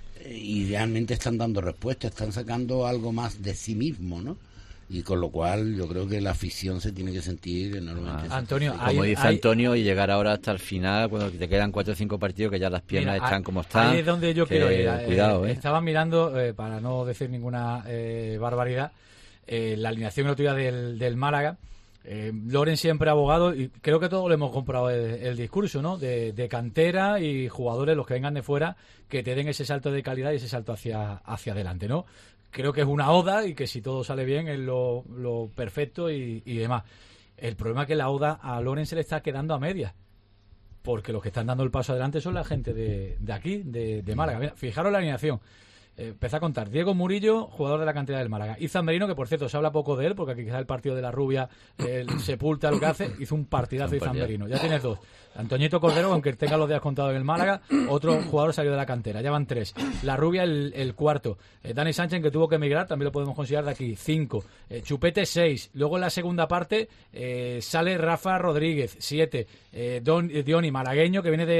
Y realmente están dando respuestas, están sacando algo más de sí mismo, ¿no? Y con lo cual yo creo que la afición se tiene que sentir enormemente. Antonio, como dice Antonio, y llegar ahora hasta el final, cuando te quedan 4 o 5 partidos, que ya las piernas están como están. Ahí es donde yo quiero ir. Cuidado, Estaba mirando, para no decir ninguna barbaridad, la alineación gratuita del Málaga. Loren siempre abogado, y creo que todos le hemos comprado el discurso, ¿no? De cantera y jugadores, los que vengan de fuera, que te den ese salto de calidad y ese salto hacia adelante, ¿no? Creo que es una oda, y que si todo sale bien es lo perfecto y demás. El problema es que la oda a Loren se le está quedando a medias, porque los que están dando el paso adelante son la gente de aquí, de Málaga. Mira, fijaros la alineación. Empecé a contar: Diego Murillo, jugador de la cantera del Málaga; Izan Merino, que por cierto se habla poco de él, porque aquí quizá el partido de la Rubia sepulta lo que hace. Hizo un partidazo Izan Merino. Ya tienes 2. Antoñito Cordero, aunque tenga los días contados en el Málaga, otro jugador salió de la cantera. Ya van 3. La Rubia el cuarto. Dani Sánchez, que tuvo que emigrar, también lo podemos considerar de aquí. 5. Chupete, 6. Luego en la segunda parte sale Rafa Rodríguez, 7. Dioni, malagueño, que viene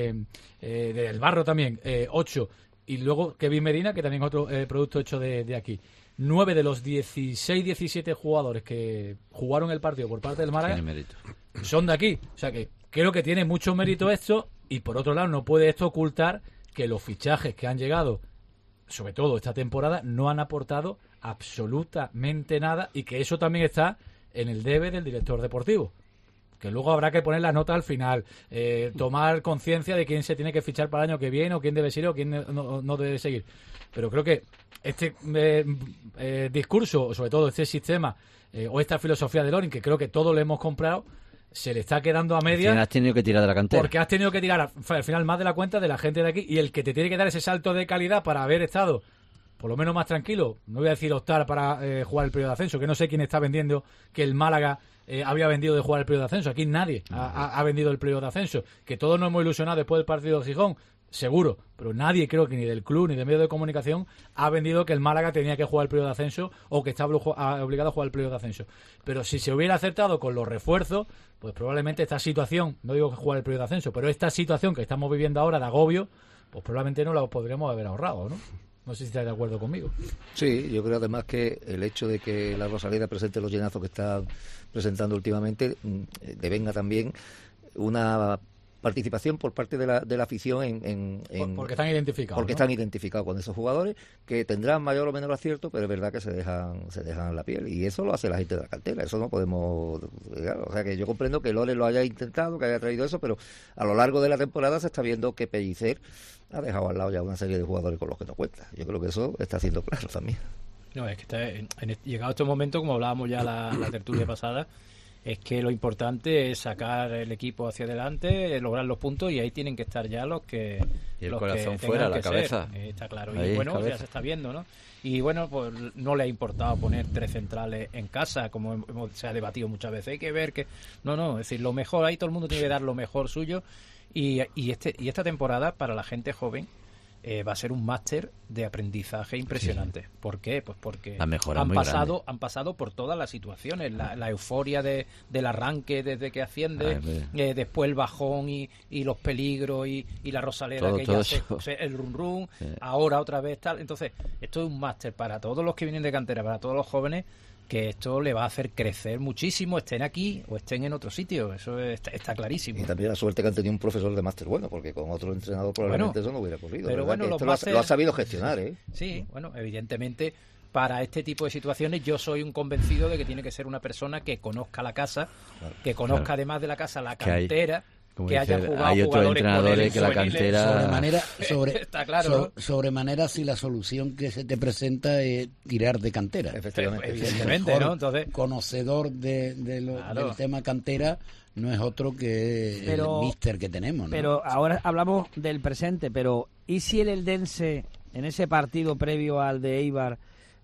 del Barro también, 8. Y luego Kevin Medina, que también es otro producto hecho de aquí. 9 de los 16-17 jugadores que jugaron el partido por parte del Málaga son de aquí. O sea que creo que tiene mucho mérito esto, y por otro lado no puede esto ocultar que los fichajes que han llegado sobre todo esta temporada, no han aportado absolutamente nada, y que eso también está en el debe del director deportivo, que luego habrá que poner la nota al final, tomar conciencia de quién se tiene que fichar para el año que viene, o quién debe seguir o quién no debe seguir. Pero creo que este discurso, sobre todo este sistema o esta filosofía de Lorin, que creo que todos le hemos comprado, se le está quedando a media. Has tenido que tirar de la cantera. Porque has tenido que tirar al final más de la cuenta de la gente de aquí, y el que te tiene que dar ese salto de calidad para haber estado por lo menos más tranquilo, no voy a decir optar para jugar el periodo de ascenso, que no sé quién está vendiendo que el Málaga había vendido de jugar el periodo de ascenso. Aquí nadie ha vendido el periodo de ascenso. Que todos nos hemos ilusionado después del partido de Gijón, seguro, pero nadie, creo que ni del club ni de medios de comunicación, ha vendido que el Málaga tenía que jugar el periodo de ascenso o que estaba obligado a jugar el periodo de ascenso. Pero si se hubiera acertado con los refuerzos, pues probablemente esta situación, no digo que jugar el periodo de ascenso, pero esta situación que estamos viviendo ahora de agobio, pues probablemente no la podríamos haber ahorrado, ¿no? No sé si estáis de acuerdo conmigo. Sí, yo creo además que el hecho de que la Rosaleda presente los llenazos que está presentando últimamente devenga también una participación por parte de la afición porque están identificados. Porque están identificados con esos jugadores que tendrán mayor o menor acierto, pero es verdad que se dejan la piel, y eso lo hace la gente de la cantera. Eso no podemos, o sea, que yo comprendo que Loren lo haya intentado, que haya traído eso, pero a lo largo de la temporada se está viendo que Pellicer ha dejado al lado ya una serie de jugadores con los que no cuenta. Yo creo que eso está siendo claro también. No, es que llegado a este momento, como hablábamos ya la tertulia pasada, es que lo importante es sacar el equipo hacia adelante, lograr los puntos, y ahí tienen que estar ya los que... Y el los corazón que fuera, la cabeza. Está claro. Ahí, y bueno, cabeza. ya se está viendo, ¿no? Y bueno, pues no le ha importado poner 3 centrales en casa, como se ha debatido muchas veces. Hay que ver que... No, es decir, lo mejor, ahí todo el mundo tiene que dar lo mejor suyo. Y esta temporada, para la gente joven, va a ser un máster de aprendizaje impresionante. Sí. ¿Por qué? Pues porque han pasado por todas las situaciones, la euforia del arranque desde que asciende, después el bajón y los peligros y la Rosaleda que ya el run ahora otra vez tal. Entonces esto es un máster para todos los que vienen de cantera, para todos los jóvenes, que esto le va a hacer crecer muchísimo, estén aquí o estén en otro sitio. Eso está clarísimo. Y también la suerte que han tenido un profesor de máster bueno, porque con otro entrenador probablemente eso no hubiera ocurrido. Pero bueno, lo ha sabido gestionar, ¿eh? Sí, bueno, evidentemente para este tipo de situaciones yo soy un convencido de que tiene que ser una persona que conozca la casa, que conozca además de la casa la cantera, que haya jugado hay otros entrenadores que la cantera está claro, ¿no? Sobremanera, si la solución que se te presenta es tirar de cantera, efectivamente, evidentemente, ¿no? Entonces, conocedor del tema cantera no es otro que el míster que tenemos, ¿no? Pero ahora hablamos del presente, pero ¿y si el Eldense en ese partido previo al de Eibar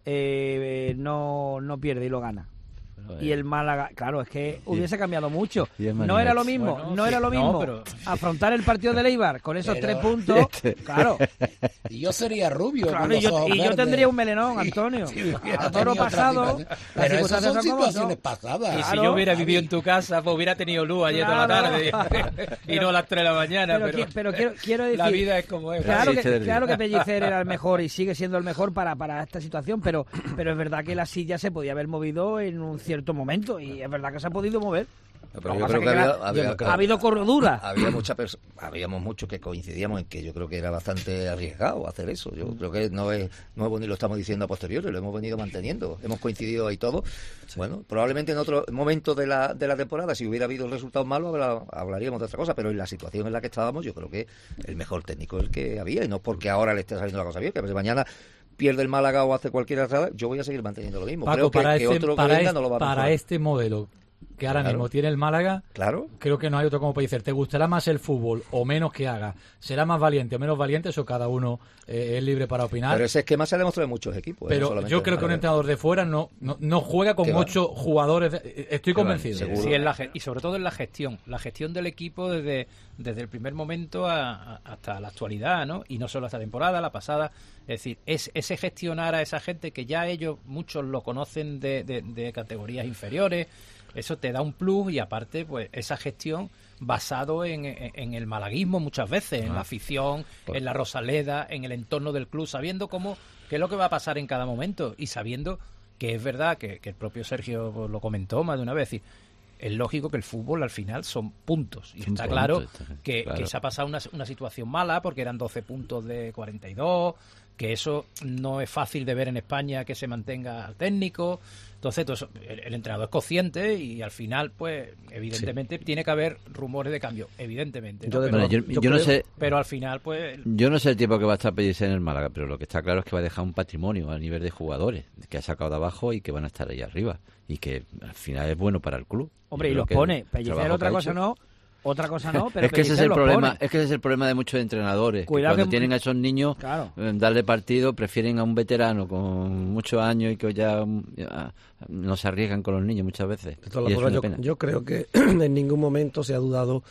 no pierde y lo gana? Y el Málaga, claro, es que hubiese cambiado mucho. No era lo mismo, pero afrontar el partido de Eibar con esos 3 puntos, claro. Y yo sería rubio. Claro, y yo tendría un melenón, Antonio. A toro pasado. Pero esas son situaciones pasadas. Y si yo hubiera vivido en tu casa, pues hubiera tenido luz ayer toda la tarde y no a las 3 de la mañana. Pero quiero decir, la vida es como es. Claro que Pellicer era el mejor y sigue siendo el mejor para esta situación, pero es verdad que la silla se podía haber movido en un cierto momento, y es verdad que se ha podido mover. Pero yo creo que ha habido corredura. Habíamos muchos que coincidíamos en que yo creo que era bastante arriesgado hacer eso. Yo creo que no es nuevo ni lo estamos diciendo a posteriori, lo hemos venido manteniendo. Hemos coincidido ahí todos. Sí. Bueno, probablemente en otro momento de la temporada, si hubiera habido resultados malos, hablaríamos de otra cosa, pero en la situación en la que estábamos, yo creo que el mejor técnico es el que había, y no porque ahora le esté saliendo la cosa bien, que mañana pierde el Málaga o hace cualquier otra, yo voy a seguir manteniendo lo mismo. Paco, creo que otro que venga no lo va a mejorar. Para este modelo que ahora mismo tiene el Málaga, creo que no hay otro como para decir, ¿te gustará más el fútbol o menos que haga? ¿Será más valiente o menos valiente? Eso cada uno es libre para opinar. Pero ese esquema se ha demostrado en muchos equipos. Pero yo creo que un entrenador de fuera no juega con 8 jugadores. Estoy convencido. Sí, y sobre todo en la gestión del equipo desde el primer momento hasta la actualidad, ¿no? Y no solo esta temporada, la pasada. Es decir, ese gestionar a esa gente que ya muchos lo conocen de categorías inferiores. Eso te da un plus, y aparte, pues esa gestión basado en el malaguismo muchas veces, en la afición, en la Rosaleda, en el entorno del club, sabiendo qué es lo que va a pasar en cada momento, y sabiendo que es verdad que el propio Sergio lo comentó más de una vez. Es decir, es lógico que el fútbol al final son puntos, y está claro que se ha pasado una situación mala porque eran 12 puntos de 42, que eso no es fácil de ver en España, que se mantenga al técnico. Entonces, todo eso, el entrenador es consciente y al final, pues, evidentemente tiene que haber rumores de cambio, evidentemente, ¿no? Yo no sé, pero al final, pues... Yo no sé el tiempo que va a estar Pellicer en el Málaga, pero lo que está claro es que va a dejar un patrimonio a nivel de jugadores que ha sacado de abajo y que van a estar ahí arriba y que al final es bueno para el club. Hombre, y los pone. Pellicer otra cosa no, pero es que ese es el problema, es que ese es el problema de muchos entrenadores. Cuidado, que cuando tienen a esos niños, claro, darle partido, prefieren a un veterano con muchos años y que ya no se arriesgan con los niños muchas veces. Y es una pena. Yo creo que en ningún momento se ha dudado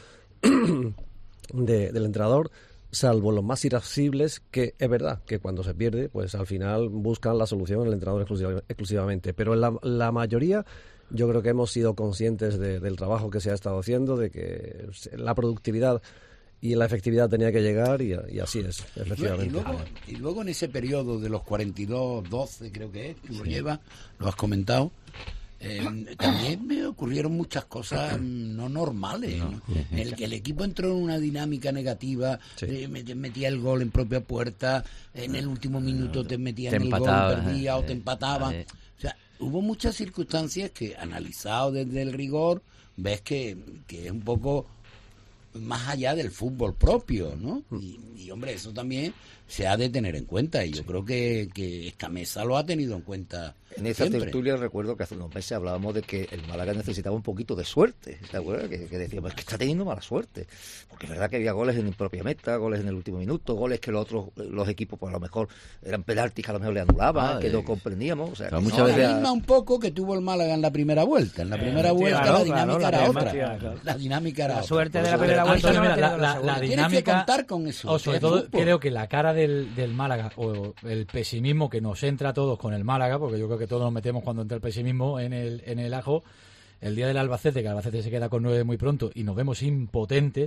del entrenador, salvo los más irascibles, que es verdad que cuando se pierde, pues al final buscan la solución en el entrenador exclusivamente. Pero en la mayoría, yo creo que hemos sido conscientes del trabajo que se ha estado haciendo, de que la productividad y la efectividad tenía que llegar y así es, efectivamente. Y luego en ese periodo de los 42-12, creo que es, tú lo llevas, lo has comentado, también me ocurrieron muchas cosas no normales, ¿no? En el que el equipo entró en una dinámica negativa, metía el gol en propia puerta, en el último minuto te metían el gol, perdía o te empataban. O sea, hubo muchas circunstancias que, analizado desde el rigor, ves que es un poco más allá del fútbol propio, ¿no? Y hombre, eso también se ha de tener en cuenta, y yo creo que Escamesa lo ha tenido en cuenta. En esa siempre. tertulia recuerdo que hace unos meses hablábamos de que el Málaga necesitaba un poquito de suerte, ¿te acuerdas? Que decíamos, es que está teniendo mala suerte, porque es verdad que había goles en la propia meta, goles en el último minuto, goles que los equipos pues a lo mejor eran penaltis que a lo mejor le anulaban, que no comprendíamos, o sea, que muchas veces la misma un poco que tuvo el Málaga en la primera vuelta. En la primera vuelta la dinámica era otra. La dinámica era la suerte otra. de la primera vuelta. La dinámica, tienes que contar con eso. O sobre todo creo que la cara del Málaga, o el pesimismo que nos entra a todos con el Málaga, porque yo creo que todos nos metemos cuando entra el pesimismo en el ajo, el día del Albacete, que Albacete se queda con 9 muy pronto y nos vemos impotente,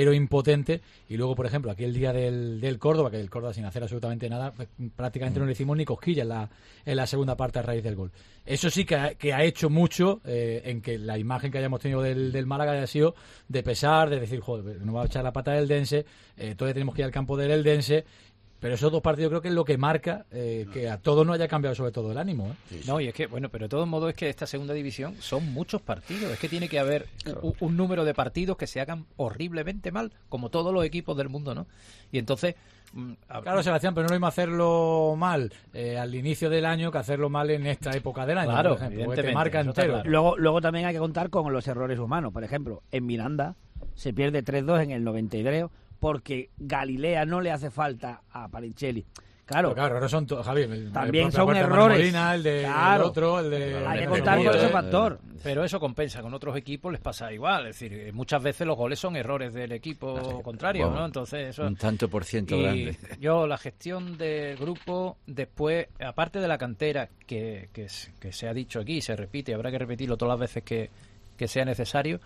y luego, por ejemplo, aquí el día del Córdoba, que el Córdoba sin hacer absolutamente nada, prácticamente no le hicimos ni cosquilla en la segunda parte a raíz del gol. Eso sí que ha hecho mucho en que la imagen que hayamos tenido del Málaga haya sido de pesar, de decir, joder, no va a echar la pata del Eldense, todavía tenemos que ir al campo del Eldense. Pero esos dos partidos creo que es lo que marca que a todos no haya cambiado sobre todo el ánimo. No, y es que, bueno, pero de todos modos es que esta segunda división son muchos partidos. Es que tiene que haber un número de partidos que se hagan horriblemente mal, como todos los equipos del mundo, ¿no? Y entonces... Claro, Sebastián, pero no es lo mismo hacerlo mal al inicio del año que hacerlo mal en esta época del año, claro, por ejemplo, porque te marca entero. Claro. Luego también hay que contar con los errores humanos. Por ejemplo, en Miranda se pierde 3-2 en el 93 porque Galilea no le hace falta a Parincelli. Claro, ahora son Javier, también son errores. Molina, el de el otro, el de hay que contar con ese factor. Pero eso compensa, con otros equipos les pasa igual, es decir, muchas veces los goles son errores del equipo contrario, ¿no? Entonces eso, un tanto por ciento grande. Yo la gestión del grupo después, aparte de la cantera que se ha dicho aquí, se repite, habrá que repetirlo todas las veces que sea necesario.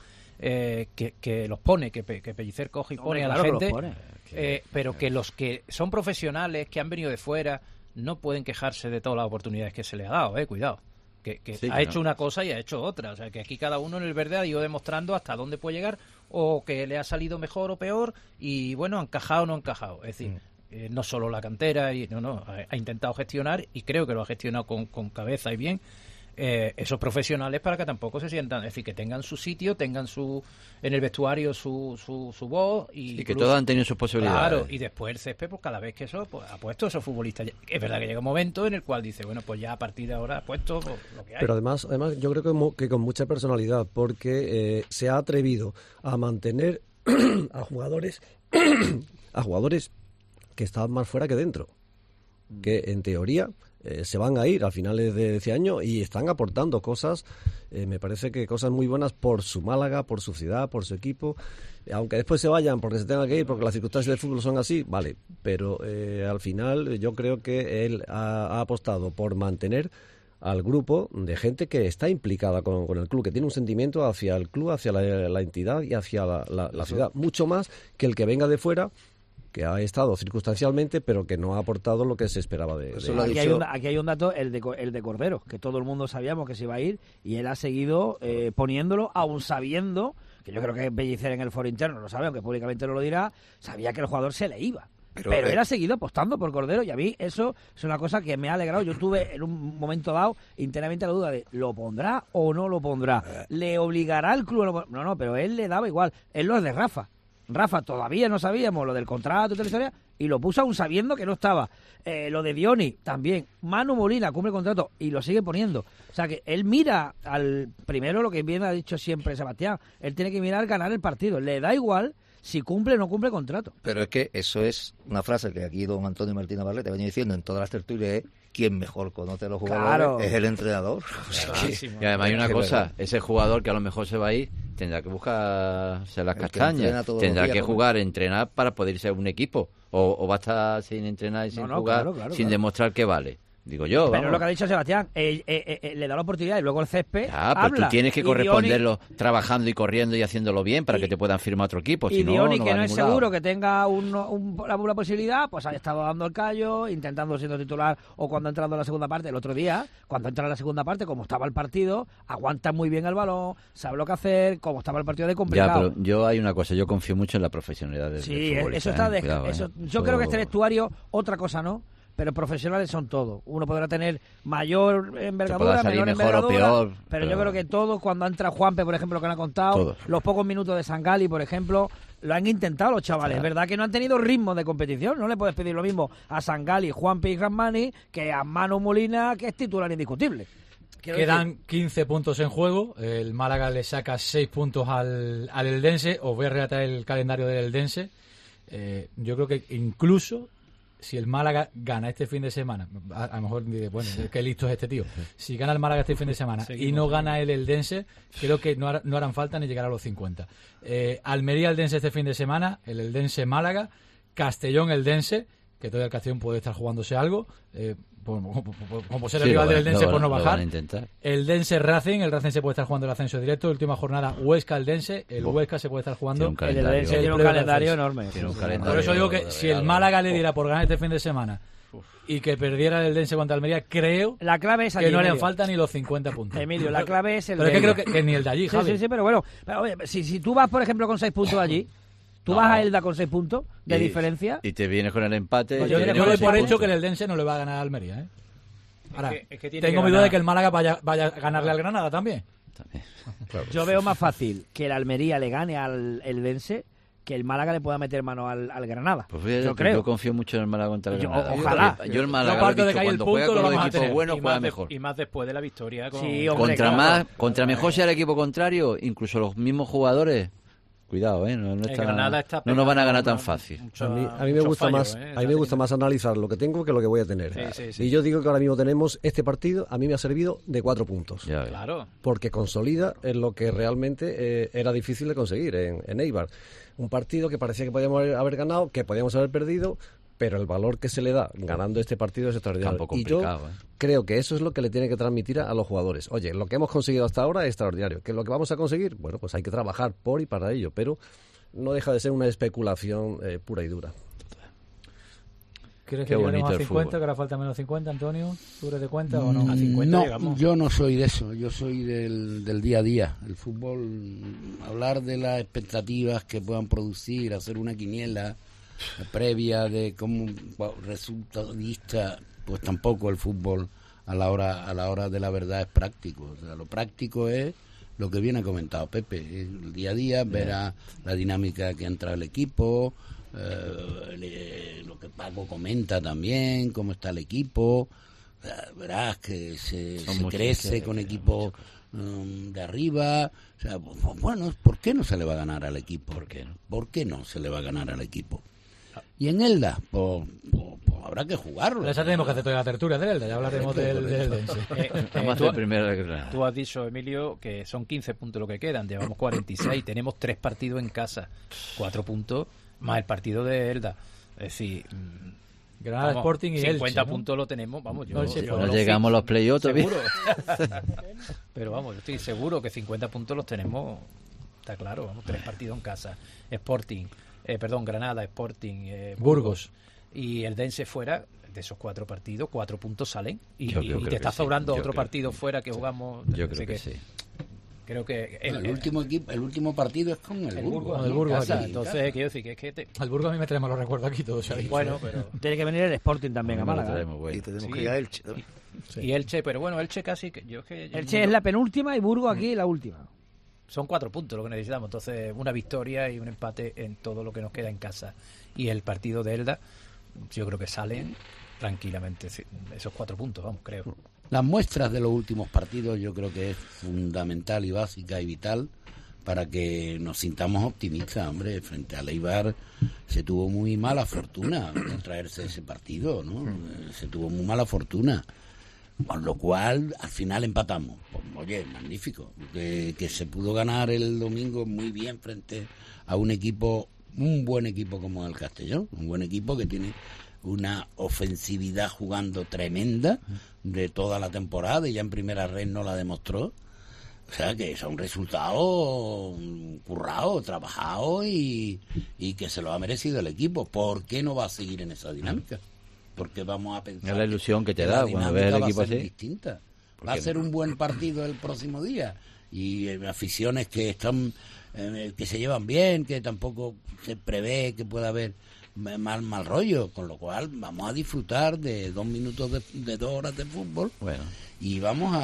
Que los pone, que Pellicer coge y pone a la gente, pero que los que son profesionales, que han venido de fuera, no pueden quejarse de todas las oportunidades que se les ha dado, cuidado, que sí, ha hecho una cosa y ha hecho otra, o sea, que aquí cada uno en el verde ha ido demostrando hasta dónde puede llegar, o que le ha salido mejor o peor, y bueno, ha encajado o no ha encajado, es decir, no solo la cantera, ha intentado gestionar, y creo que lo ha gestionado con cabeza y bien, esos profesionales, para que tampoco se sientan, es decir, que tengan su sitio, tengan en el vestuario su voz, y que todos han tenido sus posibilidades. Claro, y después el césped, pues cada vez que eso, pues ha puesto a esos futbolistas. Es verdad que llega un momento en el cual dice, bueno, pues ya a partir de ahora ha puesto lo que hay. Pero además yo creo que con mucha personalidad, porque se ha atrevido a mantener a jugadores que estaban más fuera que dentro, que en teoría se van a ir a finales de ese año y están aportando cosas, me parece que cosas muy buenas por su Málaga, por su ciudad, por su equipo, aunque después se vayan porque se tengan que ir, porque las circunstancias del fútbol son así, vale, pero al final yo creo que él ha apostado por mantener al grupo de gente que está implicada con el club, que tiene un sentimiento hacia el club, hacia la entidad y hacia la ciudad, mucho más que el que venga de fuera, que ha estado circunstancialmente, pero que no ha aportado lo que se esperaba de él. Aquí hay un dato, el de Cordero, que todo el mundo sabíamos que se iba a ir, y él ha seguido poniéndolo, aún sabiendo, que yo creo que Pellicer en el foro interno lo sabe, aunque públicamente no lo dirá, sabía que el jugador se le iba. Pero él ha seguido apostando por Cordero y a mí eso es una cosa que me ha alegrado. Yo tuve en un momento dado internamente la duda de ¿lo pondrá o no lo pondrá? ¿Le obligará el club? No, pero él le daba igual. Él lo es de Rafa. Rafa todavía no sabíamos lo del contrato y toda la historia y lo puso aún sabiendo que no estaba. Lo de Dioni también. Manu Molina cumple contrato y lo sigue poniendo. O sea que él mira al primero lo que bien ha dicho siempre Sebastián. Él tiene que mirar ganar el partido. Le da igual si cumple o no cumple contrato. Pero es que eso es una frase que aquí don Antonio Martínez Barlete venía diciendo en todas las tertulias, quien mejor conoce a los jugadores es el entrenador. Y además hay una cosa, ese jugador que a lo mejor se va a ir, tendrá que buscarse las castañas, tendrá que jugar, entrenar para poder ser un equipo, o va a estar sin entrenar y sin jugar, sin demostrar que vale. Digo yo, pero vamos. lo que ha dicho Sebastián, le da la oportunidad y luego el césped pero tú tienes que corresponderlo trabajando y corriendo y haciéndolo bien para que te puedan firmar otro equipo. Y si Dioni, no que no es seguro lado. que tenga la posibilidad, pues ha estado dando el callo, intentando siendo titular o cuando ha entrado en la segunda parte. El otro día, cuando entra en la segunda parte, como estaba el partido, aguanta muy bien el balón, sabe lo que hacer, como estaba el partido de complicado. Ya, pero yo hay una cosa, yo confío mucho en la profesionalidad del futbolista. Eso está Cuidado, yo creo que este vestuario, otra cosa no. Pero profesionales son todos. Uno podrá tener mayor envergadura, menor envergadura, o peor, pero yo creo que todos, cuando entra Juanpe, por ejemplo, que han contado, todos. Los pocos minutos de Sangali, por ejemplo, lo han intentado los chavales. Es verdad que no han tenido ritmo de competición. No le puedes pedir lo mismo a Sangali, Juanpe y Granmani que a Manu Molina, que es titular indiscutible. Quedan 15 puntos en juego. El Málaga le saca 6 puntos al Eldense. Os voy a relatar el calendario del Eldense. Yo creo que incluso si el Málaga gana este fin de semana, a lo mejor dice, bueno, qué listo es este tío. Si gana el Málaga este fin de semana y no gana el Eldense, creo que no harán falta ni llegar a los 50. Almería-Eldense este fin de semana, el Eldense-Málaga, Castellón-Eldense, que todavía el Castellón puede estar jugándose algo, como ser el rival del Eldense por no bajar. El Dense-Racing, el Racing se puede estar jugando el ascenso directo. Última jornada, Huesca-Eldense, el Huesca se puede estar jugando. El Eldense tiene un calendario enorme. Por eso digo que si el Málaga le diera por ganar este fin de semana y que perdiera el Eldense contra Almería, creo la clave es que no le falta ni los 50 puntos. Emilio, la clave es el pero es que creo que ni el de allí, Javi. Sí, pero bueno, si tú vas, por ejemplo, con 6 puntos allí, tú vas a Elda con 6 puntos de diferencia. Y te vienes con el empate. Pues yo doy por hecho que el Eldense no le va a ganar a Almería, ¿eh? Ahora, tengo mi duda de que el Málaga vaya a ganarle al Granada también. Claro. Yo veo más fácil que el Almería le gane al Eldense que el Málaga le pueda meter mano al Granada. Pues yo creo. Yo confío mucho en el Málaga contra el Granada. Ojalá. Yo el Málaga lo he visto, cuando juega con los equipos buenos juega mejor. Y más después de la victoria. Contra mejor sea el equipo contrario, incluso los mismos jugadores. Cuidado, no nos van a ganar tan fácil. A mí me gusta más, a mí me gusta más analizar lo que tengo que lo que voy a tener. Y yo digo que ahora mismo tenemos este partido, a mí me ha servido de 4 puntos. Claro. Porque consolida en lo que realmente era difícil de conseguir en Eibar. Un partido que parecía que podíamos haber ganado, que podíamos haber perdido, pero el valor que se le da ganando este partido es extraordinario. Y yo creo que eso es lo que le tiene que transmitir a los jugadores. Oye, lo que hemos conseguido hasta ahora es extraordinario. ¿Qué es lo que vamos a conseguir? Bueno, pues hay que trabajar por y para ello, pero no deja de ser una especulación pura y dura. ¿Quieres que lleguemos a 50, que ahora falta menos 50, Antonio? ¿Tú eres de cuenta o no? A 50 llegamos. Yo no soy de eso, yo soy del día a día. El fútbol, hablar de las expectativas que puedan producir, hacer una quiniela previa de cómo resultadista, pues tampoco el fútbol a la hora de la verdad es práctico. O sea, lo práctico es lo que bien ha comentado Pepe, el día a día, ver a la dinámica que entra el equipo, lo que Paco comenta también, cómo está el equipo, verás que se crece con equipos de arriba. O sea, bueno, ¿por qué no se le va a ganar al equipo? ¿Por qué no se le va a ganar al equipo? Y en Elda, pues habrá que jugarlo. Pero esa tenemos que hacer toda la tertulia de Elda, ya hablaremos del Eldense. Tú has dicho, Emilio, que son 15 puntos lo que quedan, llevamos 46, tenemos 3 partidos en casa, 4 puntos más el partido de Elda. Es decir, Granada, Sporting y 50 Elche, puntos lo tenemos, vamos, yo no llegamos a los playoffs todavía. Pero vamos, yo estoy seguro que 50 puntos los tenemos, está claro, vamos, 3 partidos en casa. Granada, Sporting, Burgos y el Dense fuera. De esos 4 partidos, 4 puntos salen y te está sobrando otro partido fuera que jugamos. Yo creo que sí. Creo que el último partido es con el Burgos. Con el Burgos aquí. Entonces, quiero decir que es que al Burgos a mí me trae malos recuerdos aquí todos. Bueno, pero tiene que venir el Sporting también a Málaga. Y tenemos que ir a Elche también. Sí. Y Elche, pero bueno, Elche casi... Elche es la penúltima y Burgos aquí la última. Son 4 puntos lo que necesitamos, entonces una victoria y un empate en todo lo que nos queda en casa. Y el partido de Elda, yo creo que salen tranquilamente esos 4 puntos, vamos, creo. Las muestras de los últimos partidos yo creo que es fundamental y básica y vital para que nos sintamos optimistas, hombre. Frente al Eibar se tuvo muy mala fortuna de traerse ese partido, ¿no? Se tuvo muy mala fortuna, con lo cual al final empatamos. Pues, oye, magnífico, que se pudo ganar el domingo muy bien frente a un buen equipo como el Castellón, un buen equipo que tiene una ofensividad jugando tremenda de toda la temporada y ya en primera red no la demostró. O sea que es un resultado currado, trabajado y que se lo ha merecido el equipo. ¿Por qué no va a seguir en esa dinámica? Porque vamos a pensar es la ilusión que te la da cuando ves el equipo va a ser así distinta. Va a ser un buen partido el próximo día y aficiones que están que se llevan bien, que tampoco se prevé que pueda haber mal rollo, con lo cual vamos a disfrutar de 2 minutos de 2 horas de fútbol. Bueno. Y vamos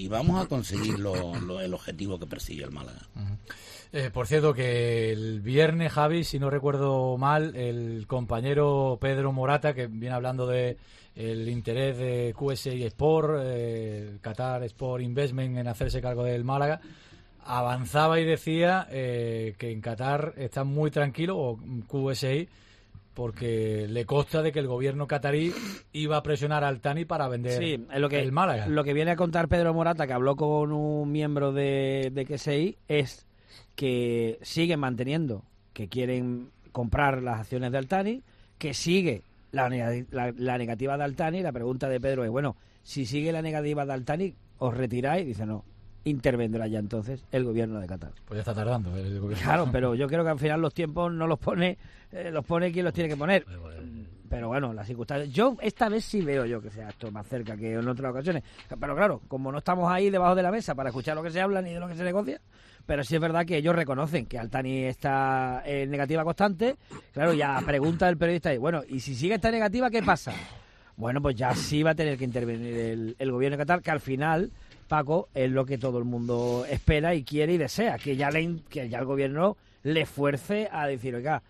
a conseguir el objetivo que persigue el Málaga. Por cierto, que el viernes, Javi, si no recuerdo mal, el compañero Pedro Morata, que viene hablando de el interés de QSI Sport, Qatar Sport Investment, en hacerse cargo del Málaga, avanzaba y decía que en Qatar están muy tranquilos, o QSI, porque le consta de que el gobierno catarí iba a presionar al Thani para vender el Málaga. Lo que viene a contar Pedro Morata, que habló con un miembro de QSI, es que siguen manteniendo que quieren comprar las acciones de Altani, que sigue la negativa de Altani. La pregunta de Pedro es, bueno, si sigue la negativa de Altani, ¿os retiráis? Dice, no, intervendrá ya entonces el gobierno de Qatar. Pues ya está tardando el gobierno. Claro, pero yo creo que al final los tiempos no los pone quien los tiene que poner. Pero bueno, las circunstancias. Yo esta vez sí veo yo que sea esto más cerca que en otras ocasiones. Pero claro, como no estamos ahí debajo de la mesa para escuchar lo que se habla ni de lo que se negocia, pero sí es verdad que ellos reconocen que Altani está en negativa constante. Claro, ya pregunta el periodista, bueno, ¿y si sigue esta negativa, qué pasa? Bueno, pues ya sí va a tener que intervenir el gobierno de Qatar, que al final, Paco, es lo que todo el mundo espera y quiere y desea, que ya el gobierno le fuerce a decir, oiga,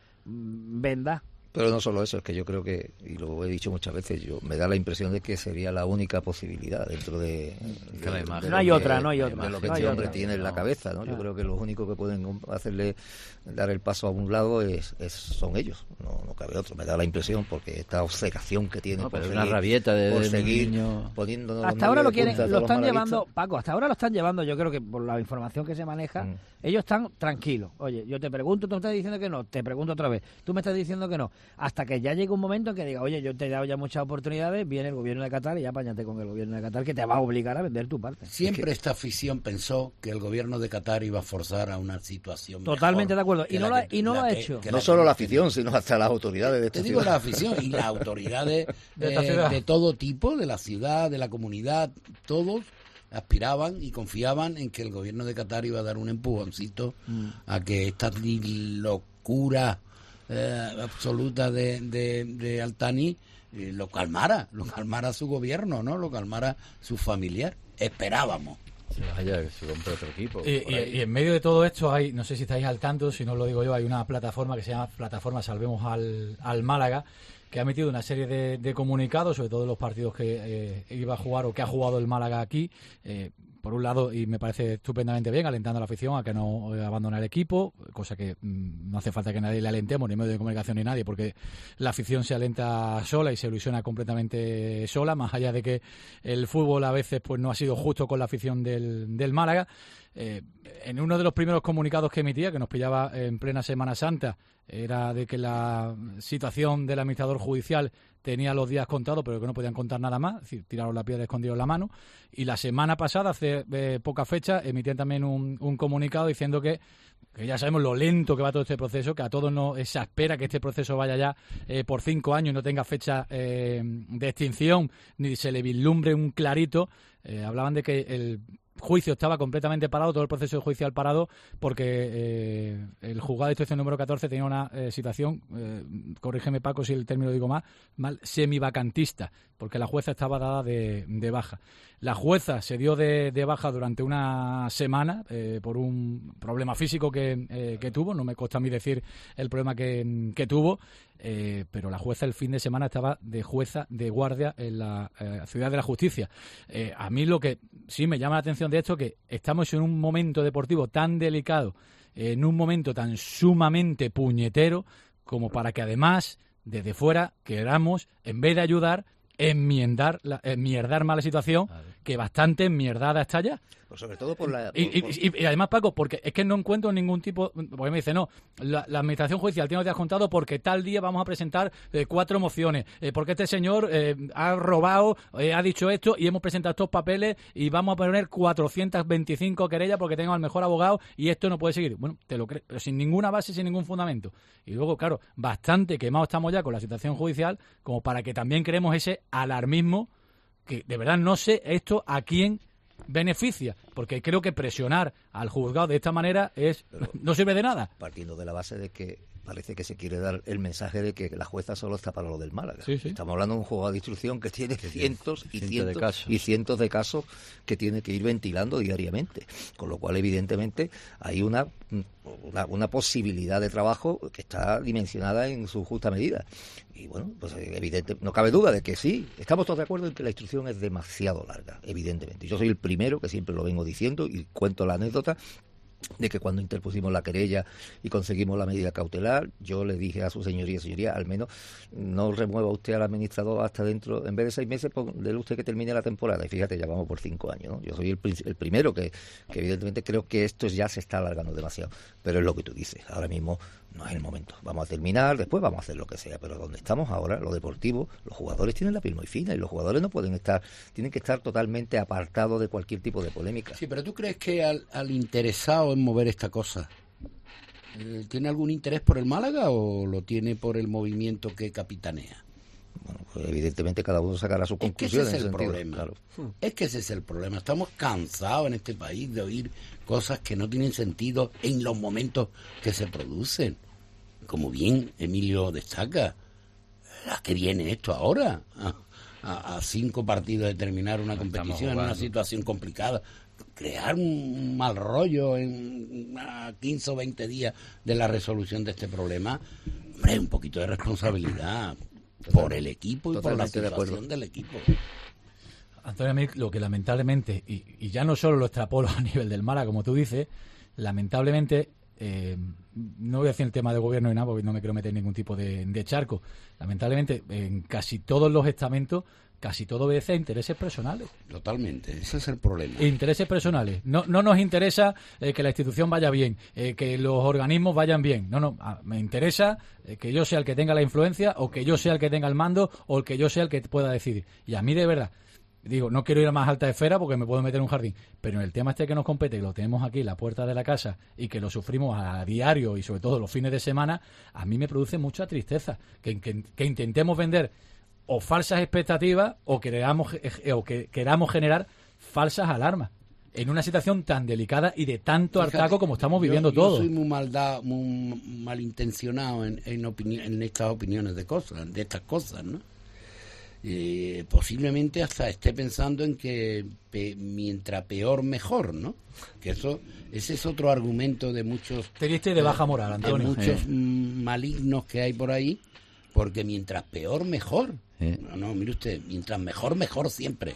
venda. Pero no solo eso, es que yo creo que, y lo he dicho muchas veces, me da la impresión de que sería la única posibilidad dentro de no hay otra. De lo que este hombre tiene en la cabeza, ¿no? Yo creo que los únicos que pueden hacerle dar el paso a un lado son ellos, no cabe otro. Me da la impresión, porque esta obcecación que tiene por una rabieta de seguir niño poniéndonos hasta ahora lo están llevando, Paco, hasta ahora lo están llevando, yo creo que por la información que se maneja, ellos están tranquilos. Oye, yo te pregunto, tú me estás diciendo que no, te pregunto otra vez, tú me estás diciendo que no, hasta que ya llegue un momento en que diga, oye, yo te he dado ya muchas oportunidades, viene el gobierno de Qatar y ya apáñate con el gobierno de Qatar, que te va a obligar a vender tu parte. Siempre esta afición pensó que el gobierno de Qatar iba a forzar a una situación totalmente de acuerdo, y no lo ha hecho. No solo la afición, sino hasta las autoridades de esta ciudad. Te digo la afición y las autoridades de todo tipo, de la ciudad, de la comunidad, todos aspiraban y confiaban en que el gobierno de Qatar iba a dar un empujoncito a que esta locura absoluta de Altani lo calmara su gobierno, ¿no? Lo calmara su familiar. Esperábamos. Vaya, que se compre otro equipo. Y en medio de todo esto hay, no sé si estáis al tanto, si no lo digo yo, hay una plataforma que se llama Plataforma Salvemos al Málaga, que ha emitido una serie de comunicados, sobre todo de los partidos que iba a jugar o que ha jugado el Málaga aquí. Por un lado, y me parece estupendamente bien, alentando a la afición a que no abandone el equipo, cosa que no hace falta que nadie le alentemos, ni medio de comunicación ni nadie, porque la afición se alenta sola y se ilusiona completamente sola, más allá de que el fútbol a veces pues no ha sido justo con la afición del Málaga. En uno de los primeros comunicados que emitía, que nos pillaba en plena Semana Santa, era de que la situación del administrador judicial tenía los días contados, pero que no podían contar nada más, es decir, tiraron la piedra, escondieron la mano. Y la semana pasada, hace poca fecha, emitían también un comunicado diciendo que ya sabemos lo lento que va todo este proceso, que a todos se espera que este proceso vaya ya por 5 años y no tenga fecha de extinción, ni se le vislumbre un clarito. Hablaban de que juicio estaba completamente parado, todo el proceso judicial parado, porque el juzgado de instrucción número 14 tenía una situación, corrígeme Paco si el término lo digo mal, semivacantista, porque la jueza estaba dada de baja. La jueza se dio de baja durante una semana por un problema físico que tuvo, no me consta a mí decir el problema que tuvo, pero la jueza el fin de semana estaba de jueza de guardia en la Ciudad de la Justicia. A mí lo que sí me llama la atención de esto es que estamos en un momento deportivo tan delicado, en un momento tan sumamente puñetero, como para que además desde fuera queramos, en vez de ayudar, enmierdar más la situación, que bastante enmierdada está ya. Pues sobre todo por la... Y además, Paco, porque es que no encuentro ningún tipo... Porque me dice, no, la Administración Judicial tiene que adjuntado porque tal día vamos a presentar 4 mociones, porque este señor ha robado, ha dicho esto, y hemos presentado estos papeles y vamos a poner 425 querellas porque tengo al mejor abogado y esto no puede seguir. Bueno, te lo creo, pero sin ninguna base, sin ningún fundamento. Y luego, claro, bastante quemados estamos ya con la situación judicial como para que también creemos ese alarmismo que de verdad no sé esto a quién beneficia, porque creo que presionar al juzgado de esta manera no sirve de nada. Partiendo de la base de que parece que se quiere dar el mensaje de que la jueza solo está para lo del Málaga. Sí, sí. Estamos hablando de un juzgado de instrucción que tiene cientos de casos que tiene que ir ventilando diariamente, con lo cual evidentemente hay una posibilidad de trabajo que está dimensionada en su justa medida. Y bueno, pues evidente, no cabe duda de que sí, estamos todos de acuerdo en que la instrucción es demasiado larga, evidentemente. Yo soy el primero que siempre lo vengo diciendo y cuento la anécdota de que cuando interpusimos la querella y conseguimos la medida cautelar, yo le dije a su señoría, al menos no remueva usted al administrador hasta dentro, en vez de 6 meses, déle usted que termine la temporada. Y fíjate, ya vamos por 5 años, ¿no? Yo soy el primero que evidentemente creo que esto ya se está alargando demasiado, pero es lo que tú dices, ahora mismo no es el momento. Vamos a terminar, después vamos a hacer lo que sea, pero donde estamos ahora, lo deportivo, los jugadores tienen la piel muy fina y los jugadores no pueden tienen que estar totalmente apartados de cualquier tipo de polémica. Sí, pero ¿tú crees que al interesado en mover esta cosa tiene algún interés por el Málaga o lo tiene por el movimiento que capitanea? Bueno, pues evidentemente cada uno sacará sus conclusiones. Es que ese es el problema. Claro. Es que ese es el problema. Estamos cansados en este país de oír cosas que no tienen sentido en los momentos que se producen. Como bien Emilio destaca, ¿a qué viene esto ahora? A 5 partidos de terminar una competición en una situación complicada. Crear un mal rollo en 15 o 20 días de la resolución de este problema. Hombre, un poquito de responsabilidad por el equipo y por la situación del equipo. Antonio, a mí lo que lamentablemente, y ya no solo lo extrapolo a nivel del Málaga, como tú dices, lamentablemente, no voy a decir el tema de gobierno ni nada, porque no me quiero meter en ningún tipo de charco. Lamentablemente, en casi todos los estamentos, casi todo obedece a intereses personales. Totalmente, ese es el problema. Intereses personales. No nos interesa que la institución vaya bien, que los organismos vayan bien. No, me interesa que yo sea el que tenga la influencia, o que yo sea el que tenga el mando, o que yo sea el que pueda decidir. Y a mí, de verdad, digo, no quiero ir a más alta esfera porque me puedo meter en un jardín, pero en el tema que nos compete, que lo tenemos aquí en la puerta de la casa y que lo sufrimos a diario y sobre todo los fines de semana, a mí me produce mucha tristeza que intentemos vender o falsas expectativas o que queramos generar falsas alarmas en una situación tan delicada y de tanto hartazgo como estamos viviendo todos. Yo soy muy malintencionado en estas opiniones de estas cosas, ¿no? Posiblemente hasta esté pensando en que mientras peor mejor, ¿no? Que ese es otro argumento de muchos triste de baja moral, Antonio, de muchos malignos que hay por ahí, porque mientras peor mejor. No, mire usted, mientras mejor siempre,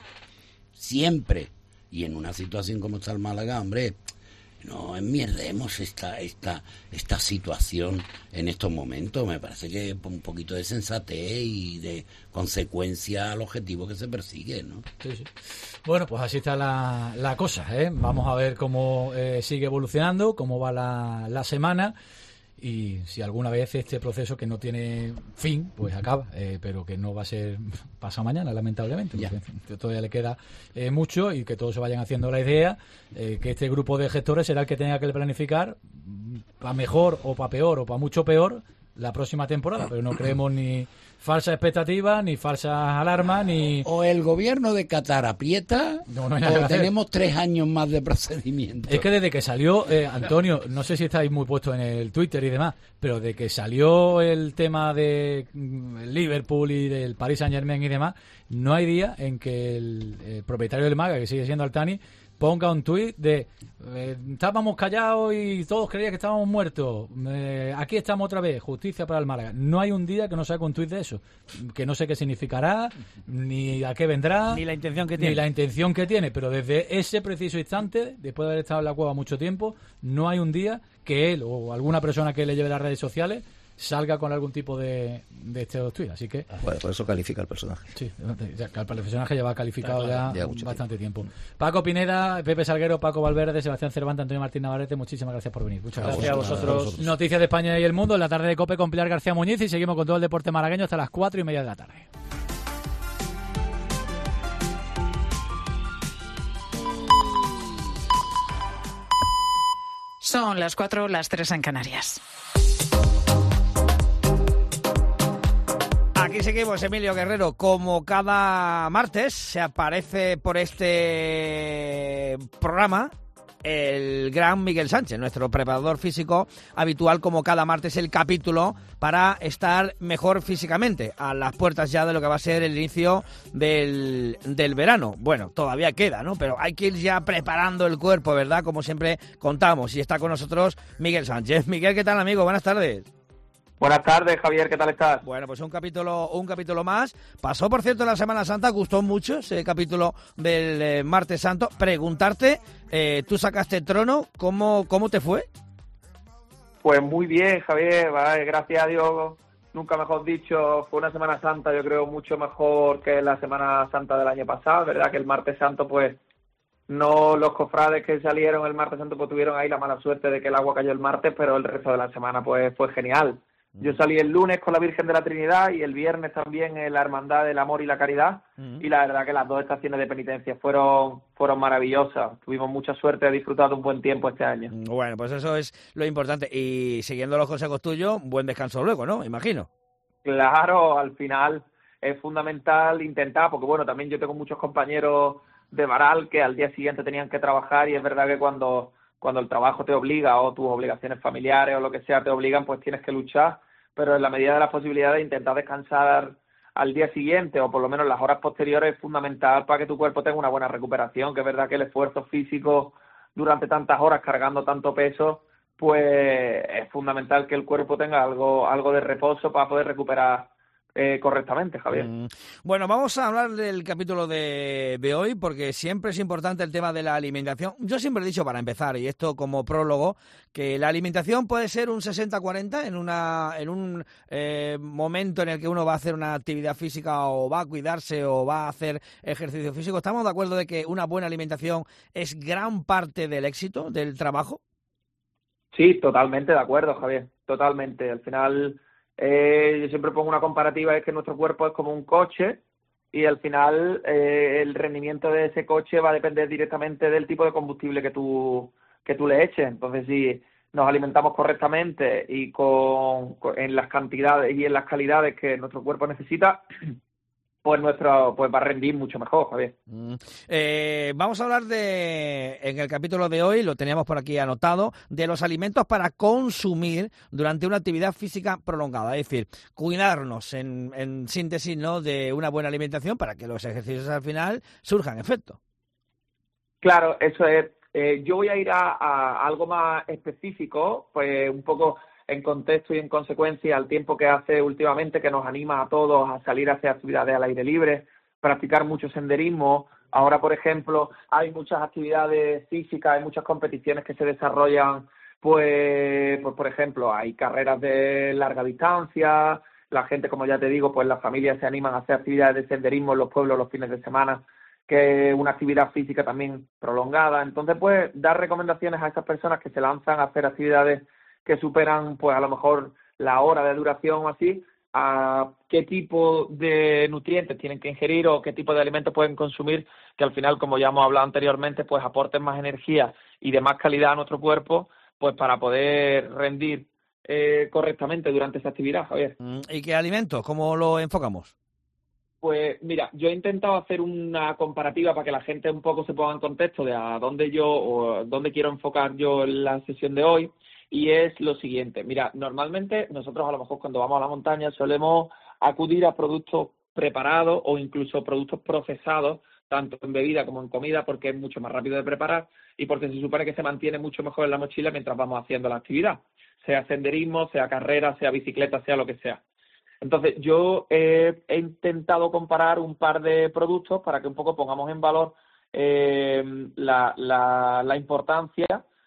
y en una situación como está el Málaga, hombre, no enmierdemos esta situación en estos momentos. Me parece que un poquito de sensatez y de consecuencia al objetivo que se persigue, ¿no? Sí. Bueno, pues así está la cosa, ¿eh? Vamos a ver cómo sigue evolucionando, cómo va la semana. Y si alguna vez este proceso que no tiene fin, pues acaba, pero que no va a ser pasado mañana, lamentablemente, porque todavía le queda mucho, y que todos se vayan haciendo la idea que este grupo de gestores será el que tenga que planificar, para mejor o para peor o para mucho peor, la próxima temporada, pero no creemos ni falsas expectativas, ni falsas alarmas, ni... O el gobierno de Qatar aprieta, no hay nada que o hacer. Tenemos 3 años más de procedimiento. Es que desde que salió, Antonio, no sé si estáis muy puestos en el Twitter y demás, pero de que salió el tema de el Liverpool y del Paris Saint-Germain y demás, no hay día en que el propietario del Málaga, que sigue siendo Altani, ponga un tuit de estábamos callados y todos creían que estábamos muertos, aquí estamos otra vez, justicia para el Málaga. No hay un día que no saque un tuit de eso, que no sé qué significará, ni a qué vendrá, ni la intención que tiene, pero desde ese preciso instante, después de haber estado en la cueva mucho tiempo, no hay un día que él o alguna persona que le lleve las redes sociales salga con algún tipo de estos tweets, así que... Bueno, por eso califica el personaje. Sí, el personaje lleva calificado ya bastante tiempo. Paco Pineda, Pepe Salguero, Paco Valverde, Sebastián Cervantes, Antonio Martín Navarrete, muchísimas gracias por venir. Muchas gracias a vosotros. Noticias de España y el mundo en la tarde de COPE con Pilar García Muñiz y seguimos con todo el deporte malagueño hasta las 4:30 de la tarde. Son las 4, las 3 en Canarias. Aquí seguimos, Emilio Guerrero. Como cada martes se aparece por este programa el gran Miguel Sánchez, nuestro preparador físico habitual, como cada martes el capítulo para estar mejor físicamente, a las puertas ya de lo que va a ser el inicio del verano. Bueno, todavía queda, ¿no? Pero hay que ir ya preparando el cuerpo, ¿verdad? Como siempre contamos, y está con nosotros Miguel Sánchez. Miguel, ¿qué tal, amigo? Buenas tardes. Buenas tardes, Javier, ¿qué tal estás? Bueno, pues un capítulo más. Pasó, por cierto, la Semana Santa, gustó mucho ese capítulo del Martes Santo. Preguntarte, tú sacaste trono, ¿cómo te fue? Pues muy bien, Javier, vale, gracias a Dios, nunca mejor dicho, fue una Semana Santa, yo creo, mucho mejor que la Semana Santa del año pasado, ¿verdad? Que el Martes Santo, pues, no los cofrades que salieron el Martes Santo, pues tuvieron ahí la mala suerte de que el agua cayó el martes, pero el resto de la semana, pues, fue genial. Yo salí el lunes con la Virgen de la Trinidad y el viernes también en la Hermandad del Amor y la Caridad, y la verdad que las dos estaciones de penitencia fueron maravillosas. Tuvimos mucha suerte de disfrutar de un buen tiempo este año. Bueno, pues eso es lo importante. Y siguiendo los consejos tuyos, buen descanso luego, ¿no? Imagino. Claro, al final es fundamental intentar, porque bueno, también yo tengo muchos compañeros de Varal que al día siguiente tenían que trabajar, y es verdad que cuando el trabajo te obliga o tus obligaciones familiares o lo que sea te obligan, pues tienes que luchar, pero en la medida de las posibilidades intentar descansar al día siguiente o por lo menos las horas posteriores es fundamental para que tu cuerpo tenga una buena recuperación, que es verdad que el esfuerzo físico durante tantas horas cargando tanto peso, pues es fundamental que el cuerpo tenga algo de reposo para poder recuperar correctamente, Javier. Bueno, vamos a hablar del capítulo de hoy, porque siempre es importante el tema de la alimentación. Yo siempre he dicho, para empezar, y esto como prólogo, que la alimentación puede ser un 60-40 en un momento en el que uno va a hacer una actividad física o va a cuidarse o va a hacer ejercicio físico. ¿Estamos de acuerdo de que una buena alimentación es gran parte del éxito del trabajo? Sí, totalmente de acuerdo, Javier, totalmente. Al final... yo siempre pongo una comparativa, es que nuestro cuerpo es como un coche y al final el rendimiento de ese coche va a depender directamente del tipo de combustible que tú le eches. Entonces, si nos alimentamos correctamente y en las cantidades y en las calidades que nuestro cuerpo necesita, pues va a rendir mucho mejor, Javier. Vamos a hablar en el capítulo de hoy, lo teníamos por aquí anotado, de los alimentos para consumir durante una actividad física prolongada. Es decir, cuidarnos en síntesis, ¿no?, de una buena alimentación para que los ejercicios al final surjan efecto. Claro, eso es. Yo voy a ir a algo más específico, pues un poco en contexto y en consecuencia al tiempo que hace últimamente, que nos anima a todos a salir a hacer actividades al aire libre, practicar mucho senderismo. Ahora, por ejemplo, hay muchas actividades físicas, hay muchas competiciones que se desarrollan, pues por ejemplo, hay carreras de larga distancia, la gente, como ya te digo, pues las familias se animan a hacer actividades de senderismo en los pueblos los fines de semana, que es una actividad física también prolongada. Entonces, pues, dar recomendaciones a esas personas que se lanzan a hacer actividades que superan, pues a lo mejor la hora de duración o así, a qué tipo de nutrientes tienen que ingerir o qué tipo de alimentos pueden consumir, que al final, como ya hemos hablado anteriormente, pues aporten más energía y de más calidad a nuestro cuerpo, pues para poder rendir correctamente durante esa actividad, Javier. ¿Y qué alimentos? ¿Cómo lo enfocamos? Pues mira, yo he intentado hacer una comparativa para que la gente un poco se ponga en contexto de a dónde quiero enfocar yo la sesión de hoy, y es lo siguiente. Mira, normalmente nosotros a lo mejor cuando vamos a la montaña solemos acudir a productos preparados o incluso productos procesados, tanto en bebida como en comida, porque es mucho más rápido de preparar y porque se supone que se mantiene mucho mejor en la mochila mientras vamos haciendo la actividad, sea senderismo, sea carrera, sea bicicleta, sea lo que sea. Entonces, yo he intentado comparar un par de productos para que un poco pongamos en valor la importancia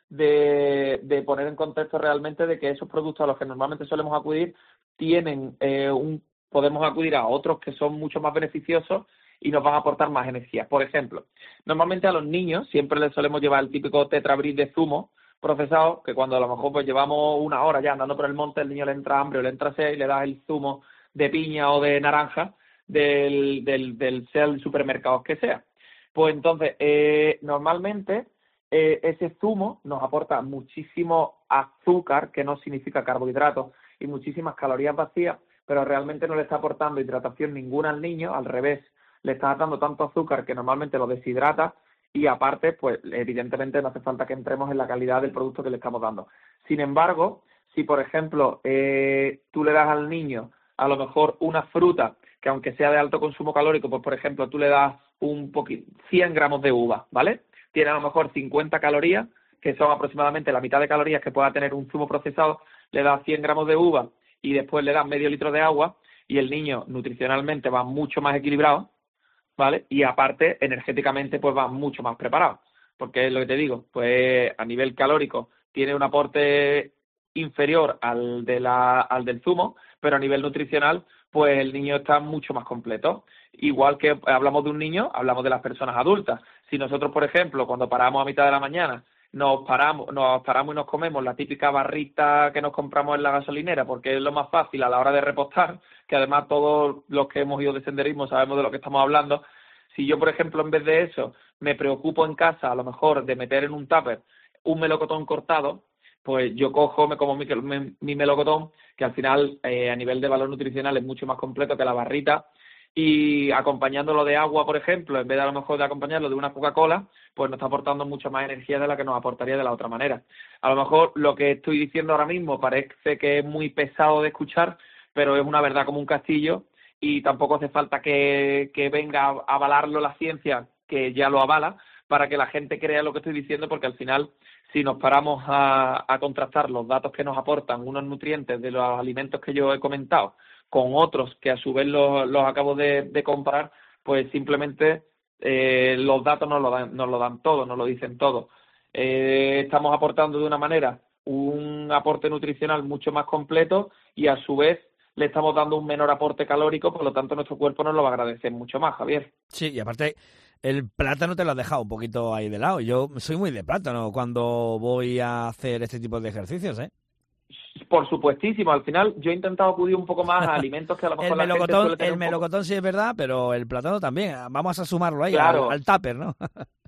de poner en contexto realmente de que esos productos a los que normalmente solemos acudir podemos acudir a otros que son mucho más beneficiosos y nos van a aportar más energía. Por ejemplo, normalmente a los niños siempre les solemos llevar el típico tetrabric de zumo procesado, que cuando a lo mejor pues llevamos una hora ya andando por el monte, el niño le entra hambre o le entra sed y le das el zumo de piña o de naranja sea el supermercado que sea. Pues entonces, normalmente ese zumo nos aporta muchísimo azúcar, que no significa carbohidratos, y muchísimas calorías vacías, pero realmente no le está aportando hidratación ninguna al niño, al revés, le está dando tanto azúcar que normalmente lo deshidrata. Y aparte, pues evidentemente no hace falta que entremos en la calidad del producto que le estamos dando. Sin embargo, si por ejemplo tú le das al niño a lo mejor una fruta que aunque sea de alto consumo calórico, pues por ejemplo tú le das 100 gramos de uva, ¿vale? Tiene a lo mejor 50 calorías, que son aproximadamente la mitad de calorías que pueda tener un zumo procesado, le das 100 gramos de uva y después le das medio litro de agua y el niño nutricionalmente va mucho más equilibrado, ¿vale? Y aparte, energéticamente, pues va mucho más preparado, porque es lo que te digo, pues a nivel calórico tiene un aporte inferior al del zumo, pero a nivel nutricional, pues el niño está mucho más completo. Igual que hablamos de un niño, hablamos de las personas adultas. Si nosotros, por ejemplo, cuando paramos a mitad de la mañana, nos paramos y nos comemos la típica barrita que nos compramos en la gasolinera, porque es lo más fácil a la hora de repostar, que además todos los que hemos ido de senderismo sabemos de lo que estamos hablando. Si yo, por ejemplo, en vez de eso, me preocupo en casa, a lo mejor, de meter en un tupper un melocotón cortado, pues yo cojo, me como mi melocotón, que al final, a nivel de valor nutricional, es mucho más completo que la barrita, y acompañándolo de agua, por ejemplo, en vez de a lo mejor de acompañarlo de una Coca-Cola, pues nos está aportando mucha más energía de la que nos aportaría de la otra manera. A lo mejor lo que estoy diciendo ahora mismo parece que es muy pesado de escuchar, pero es una verdad como un castillo, y tampoco hace falta que venga a avalarlo la ciencia, que ya lo avala, para que la gente crea lo que estoy diciendo, porque al final, si nos paramos a contrastar los datos que nos aportan unos nutrientes de los alimentos que yo he comentado con otros que a su vez los acabo de comparar, pues simplemente los datos nos lo dan todo, nos lo dicen todo. Estamos aportando de una manera un aporte nutricional mucho más completo y a su vez le estamos dando un menor aporte calórico, por lo tanto nuestro cuerpo nos lo va a agradecer mucho más, Javier. Sí, y aparte el plátano te lo has dejado un poquito ahí de lado. Yo soy muy de plátano cuando voy a hacer este tipo de ejercicios, ¿eh? Por supuestísimo, al final yo he intentado acudir un poco más a alimentos que a lo mejor la gente suele tener el melocotón sí es verdad, pero el plátano también. Vamos a sumarlo ahí, claro, al tupper, ¿no?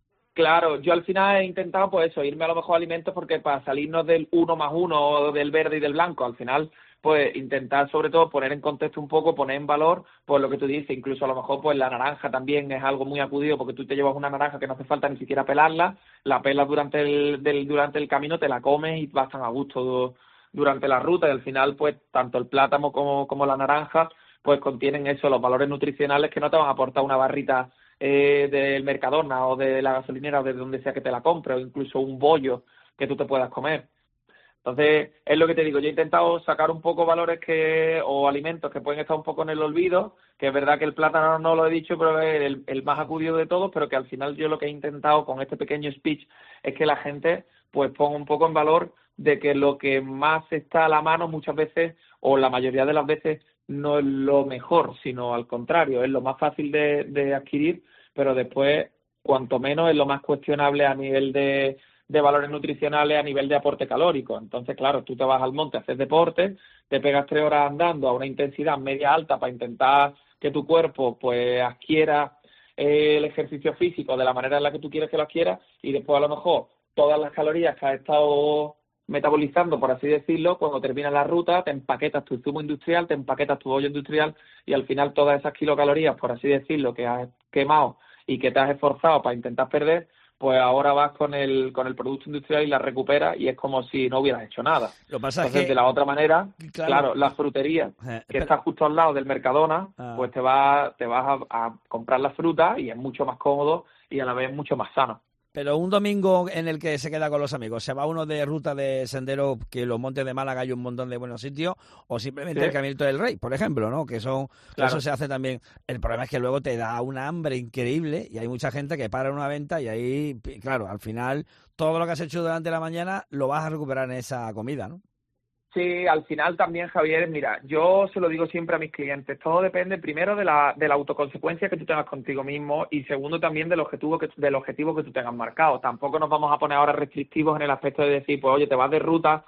Claro, yo al final he intentado pues eso, irme a lo mejor a alimentos porque para salirnos del 1 más 1, del verde y del blanco, al final pues intentar sobre todo poner en contexto un poco, poner en valor pues lo que tú dices, incluso a lo mejor pues la naranja también es algo muy acudido porque tú te llevas una naranja que no hace falta ni siquiera pelarla, la pelas durante el camino, te la comes y vas tan a gusto durante la ruta, y al final pues tanto el plátano como la naranja pues contienen eso, los valores nutricionales que no te van a aportar una barrita del Mercadona o de la gasolinera o de donde sea que te la compres, o incluso un bollo que tú te puedas comer. Entonces, es lo que te digo, yo he intentado sacar un poco valores o alimentos que pueden estar un poco en el olvido, que es verdad que el plátano no lo he dicho, pero es el más acudido de todos, pero que al final yo lo que he intentado con este pequeño speech es que la gente pues ponga un poco en valor de que lo que más está a la mano muchas veces, o la mayoría de las veces, no es lo mejor, sino al contrario, es lo más fácil de adquirir, pero después, cuanto menos, es lo más cuestionable a nivel de valores nutricionales, a nivel de aporte calórico. Entonces, claro, tú te vas al monte a hacer deporte, te pegas 3 horas andando a una intensidad media alta para intentar que tu cuerpo pues adquiera el ejercicio físico de la manera en la que tú quieres que lo adquiera, y después a lo mejor todas las calorías que has estado metabolizando, por así decirlo, cuando termina la ruta, te empaquetas tu zumo industrial, te empaquetas tu bollo industrial y al final todas esas kilocalorías, por así decirlo, que has quemado y que te has esforzado para intentar perder, pues ahora vas con el producto industrial y la recuperas y es como si no hubieras hecho nada. Lo que pasa Entonces, es que, de la otra manera, claro, la frutería, que está justo al lado del Mercadona, pues te vas a comprar la fruta y es mucho más cómodo y a la vez mucho más sano. Pero un domingo en el que se queda con los amigos, ¿se va uno de ruta de sendero, que los montes de Málaga hay un montón de buenos sitios, o simplemente el Caminito del Rey, por ejemplo, ¿no? Que eso se hace también. El problema es que luego te da una hambre increíble y hay mucha gente que para en una venta y ahí, claro, al final todo lo que has hecho durante la mañana lo vas a recuperar en esa comida, ¿no? Sí, al final también, Javier, mira, yo se lo digo siempre a mis clientes, todo depende primero de la autoconsecuencia que tú tengas contigo mismo y segundo también del objetivo que tú tengas marcado. Tampoco nos vamos a poner ahora restrictivos en el aspecto de decir, pues oye, te vas de ruta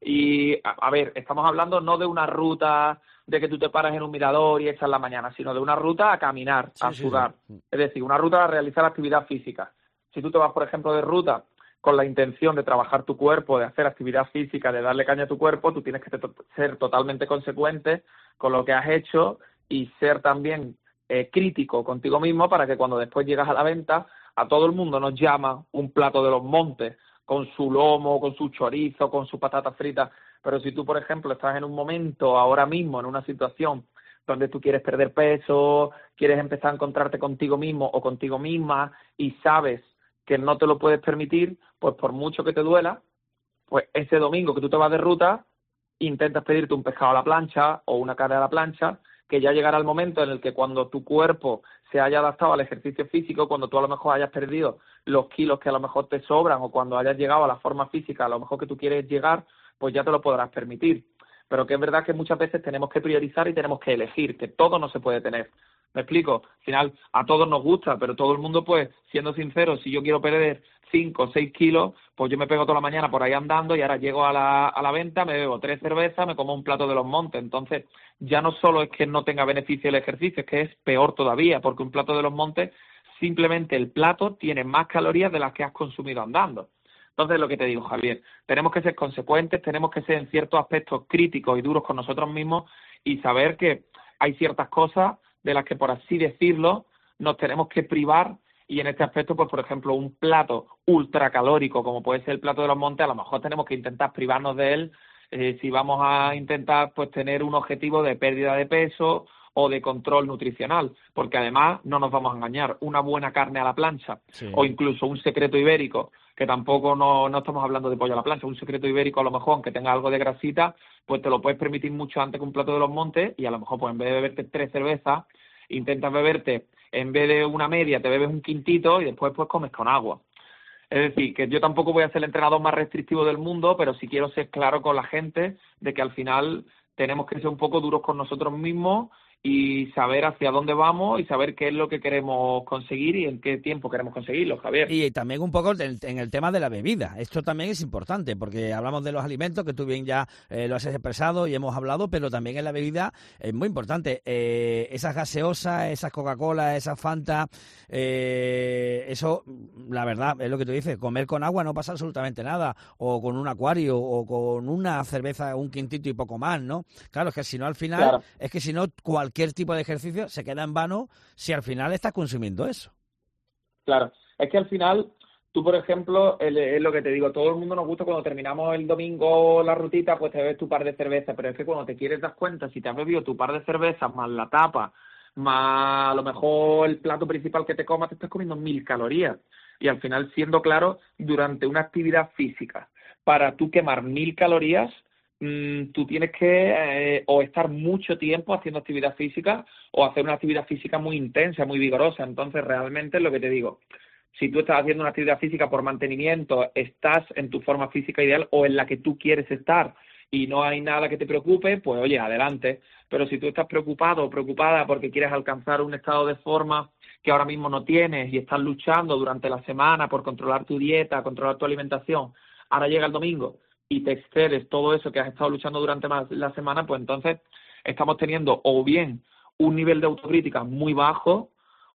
y, a ver, estamos hablando no de una ruta de que tú te paras en un mirador y echas la mañana, sino de una ruta a caminar, a sudar. Es decir, una ruta a realizar actividad física. Si tú te vas, por ejemplo, de ruta con la intención de trabajar tu cuerpo, de hacer actividad física, de darle caña a tu cuerpo, tú tienes que ser totalmente consecuente con lo que has hecho y ser también crítico contigo mismo para que cuando después llegas a la venta, a todo el mundo nos llama un plato de los montes con su lomo, con su chorizo, con su patata frita. Pero si tú, por ejemplo, estás en un momento ahora mismo, en una situación donde tú quieres perder peso, quieres empezar a encontrarte contigo mismo o contigo misma y sabes que no te lo puedes permitir, pues por mucho que te duela, pues ese domingo que tú te vas de ruta, intentas pedirte un pescado a la plancha o una carne a la plancha, que ya llegará el momento en el que cuando tu cuerpo se haya adaptado al ejercicio físico, cuando tú a lo mejor hayas perdido los kilos que a lo mejor te sobran o cuando hayas llegado a la forma física a lo mejor que tú quieres llegar, pues ya te lo podrás permitir. Pero que es verdad que muchas veces tenemos que priorizar y tenemos que elegir, que todo no se puede tener. ¿Me explico? Al final, a todos nos gusta, pero todo el mundo, pues, siendo sincero, si yo quiero perder 5 o 6 kilos, pues yo me pego toda la mañana por ahí andando y ahora llego a la venta, me bebo 3 cervezas, me como un plato de los montes. Entonces, ya no solo es que no tenga beneficio el ejercicio, es que es peor todavía, porque un plato de los montes, simplemente el plato tiene más calorías de las que has consumido andando. Entonces, lo que te digo, Javier, tenemos que ser consecuentes, tenemos que ser en ciertos aspectos críticos y duros con nosotros mismos y saber que hay ciertas cosas de las que, por así decirlo, nos tenemos que privar y en este aspecto, pues por ejemplo, un plato ultracalórico como puede ser el plato de los montes, a lo mejor tenemos que intentar privarnos de él si vamos a intentar pues tener un objetivo de pérdida de peso o de control nutricional, porque además no nos vamos a engañar, una buena carne a la plancha o incluso un secreto ibérico, que tampoco no estamos hablando de pollo a la plancha, un secreto ibérico a lo mejor, aunque tenga algo de grasita, pues te lo puedes permitir mucho antes que un plato de los montes y a lo mejor pues en vez de beberte 3 cervezas, intentas beberte, en vez de una media, te bebes un quintito y después pues comes con agua. Es decir, que yo tampoco voy a ser el entrenador más restrictivo del mundo, pero sí quiero ser claro con la gente de que al final tenemos que ser un poco duros con nosotros mismos y saber hacia dónde vamos y saber qué es lo que queremos conseguir y en qué tiempo queremos conseguirlo, Javier. Y también un poco en el tema de la bebida. Esto también es importante porque hablamos de los alimentos, que tú bien ya lo has expresado y hemos hablado, pero también en la bebida es muy importante. Esas gaseosas, esas Coca-Cola, esas Fanta, eso, la verdad, es lo que tú dices, comer con agua no pasa absolutamente nada, o con un acuario, o con una cerveza, un quintito y poco más, ¿no? Claro, es que si no al final, es que si no cualquier tipo de ejercicio se queda en vano si al final estás consumiendo eso. Claro, es que al final, tú por ejemplo, es lo que te digo, todo el mundo nos gusta cuando terminamos el domingo la rutita, pues te bebes tu par de cervezas, pero es que cuando te quieres dar cuenta, si te has bebido tu par de cervezas, más la tapa, más a lo mejor el plato principal que te comas, te estás comiendo 1000 calorías. Y al final, siendo claro, durante una actividad física, para tú quemar 1000 calorías, tú tienes que o estar mucho tiempo haciendo actividad física o hacer una actividad física muy intensa, muy vigorosa. Entonces, realmente es lo que te digo. Si tú estás haciendo una actividad física por mantenimiento, estás en tu forma física ideal o en la que tú quieres estar y no hay nada que te preocupe, pues oye, adelante. Pero si tú estás preocupado o preocupada porque quieres alcanzar un estado de forma que ahora mismo no tienes y estás luchando durante la semana por controlar tu dieta, controlar tu alimentación, ahora llega el domingo y te excedes todo eso que has estado luchando durante la semana, pues entonces estamos teniendo o bien un nivel de autocrítica muy bajo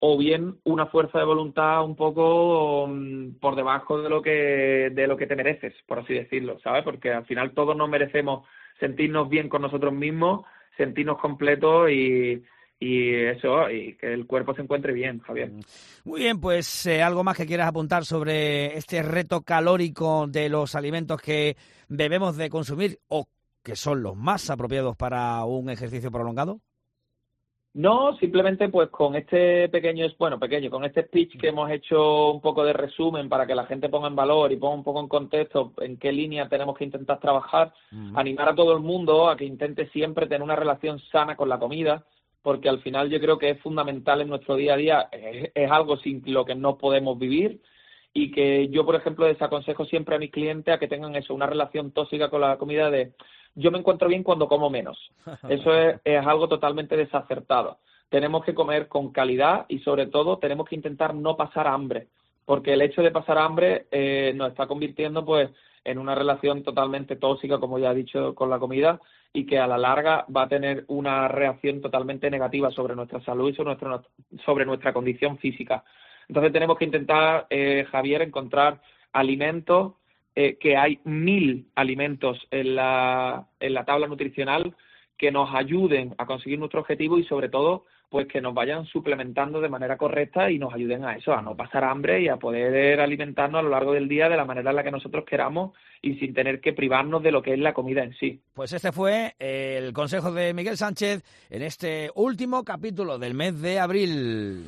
o bien una fuerza de voluntad un poco por debajo de lo que te mereces, por así decirlo, ¿sabes? Porque al final todos nos merecemos sentirnos bien con nosotros mismos, sentirnos completos y eso, y que el cuerpo se encuentre bien, Javier. Muy bien, pues algo más que quieras apuntar sobre este reto calórico de los alimentos que debemos de consumir o que son los más apropiados para un ejercicio prolongado. No, simplemente pues con este con este speech que hemos hecho un poco de resumen para que la gente ponga en valor y ponga un poco en contexto en qué línea tenemos que intentar trabajar, animar a todo el mundo a que intente siempre tener una relación sana con la comida, porque al final yo creo que es fundamental en nuestro día a día, es algo sin lo que no podemos vivir, y que yo, por ejemplo, desaconsejo siempre a mis clientes a que tengan eso, una relación tóxica con la comida de yo me encuentro bien cuando como menos. Eso es algo totalmente desacertado. Tenemos que comer con calidad y, sobre todo, tenemos que intentar no pasar hambre, porque el hecho de pasar hambre nos está convirtiendo pues en una relación totalmente tóxica, como ya he dicho, con la comida, y que a la larga va a tener una reacción totalmente negativa sobre nuestra salud y sobre nuestra condición física. Entonces tenemos que intentar, Javier, encontrar alimentos, que hay 1000 alimentos en la tabla nutricional que nos ayuden a conseguir nuestro objetivo y, sobre todo, pues que nos vayan suplementando de manera correcta y nos ayuden a eso, a no pasar hambre y a poder alimentarnos a lo largo del día de la manera en la que nosotros queramos y sin tener que privarnos de lo que es la comida en sí. Pues este fue el consejo de Miguel Sánchez en este último capítulo del mes de abril.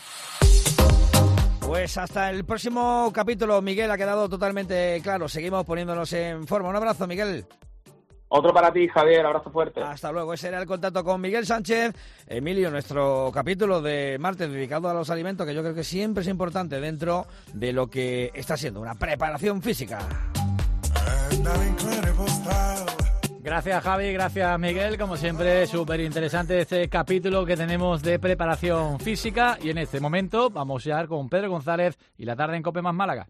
Pues hasta el próximo capítulo, Miguel, ha quedado totalmente claro. Seguimos poniéndonos en forma. Un abrazo, Miguel. Otro para ti, Javier. Abrazo fuerte. Hasta luego. Ese era el contacto con Miguel Sánchez. Emilio, nuestro capítulo de martes dedicado a los alimentos, que yo creo que siempre es importante dentro de lo que está siendo una preparación física. Gracias, Javi, gracias, Miguel. Como siempre, súper interesante este capítulo que tenemos de preparación física. Y en este momento vamos ya con Pedro González y la tarde en COPE más Málaga.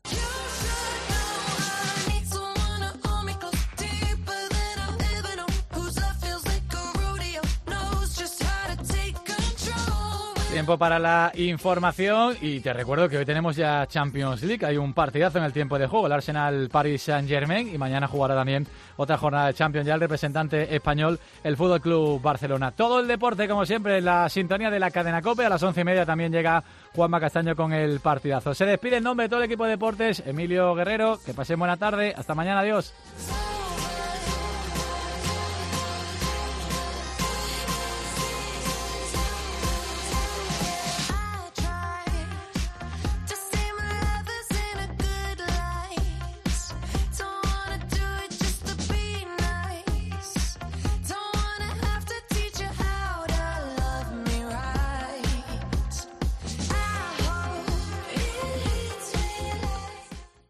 Tiempo para la información y te recuerdo que hoy tenemos ya Champions League. Hay un partidazo en el tiempo de juego, el Arsenal Paris Saint-Germain, y mañana jugará también otra jornada de Champions ya el representante español, el Fútbol Club Barcelona. Todo el deporte, como siempre, en la sintonía de la cadena COPE. A las 11:30 también llega Juanma Castaño con el partidazo. Se despide en nombre de todo el equipo de deportes, Emilio Guerrero. Que pasen buena tarde. Hasta mañana. Adiós.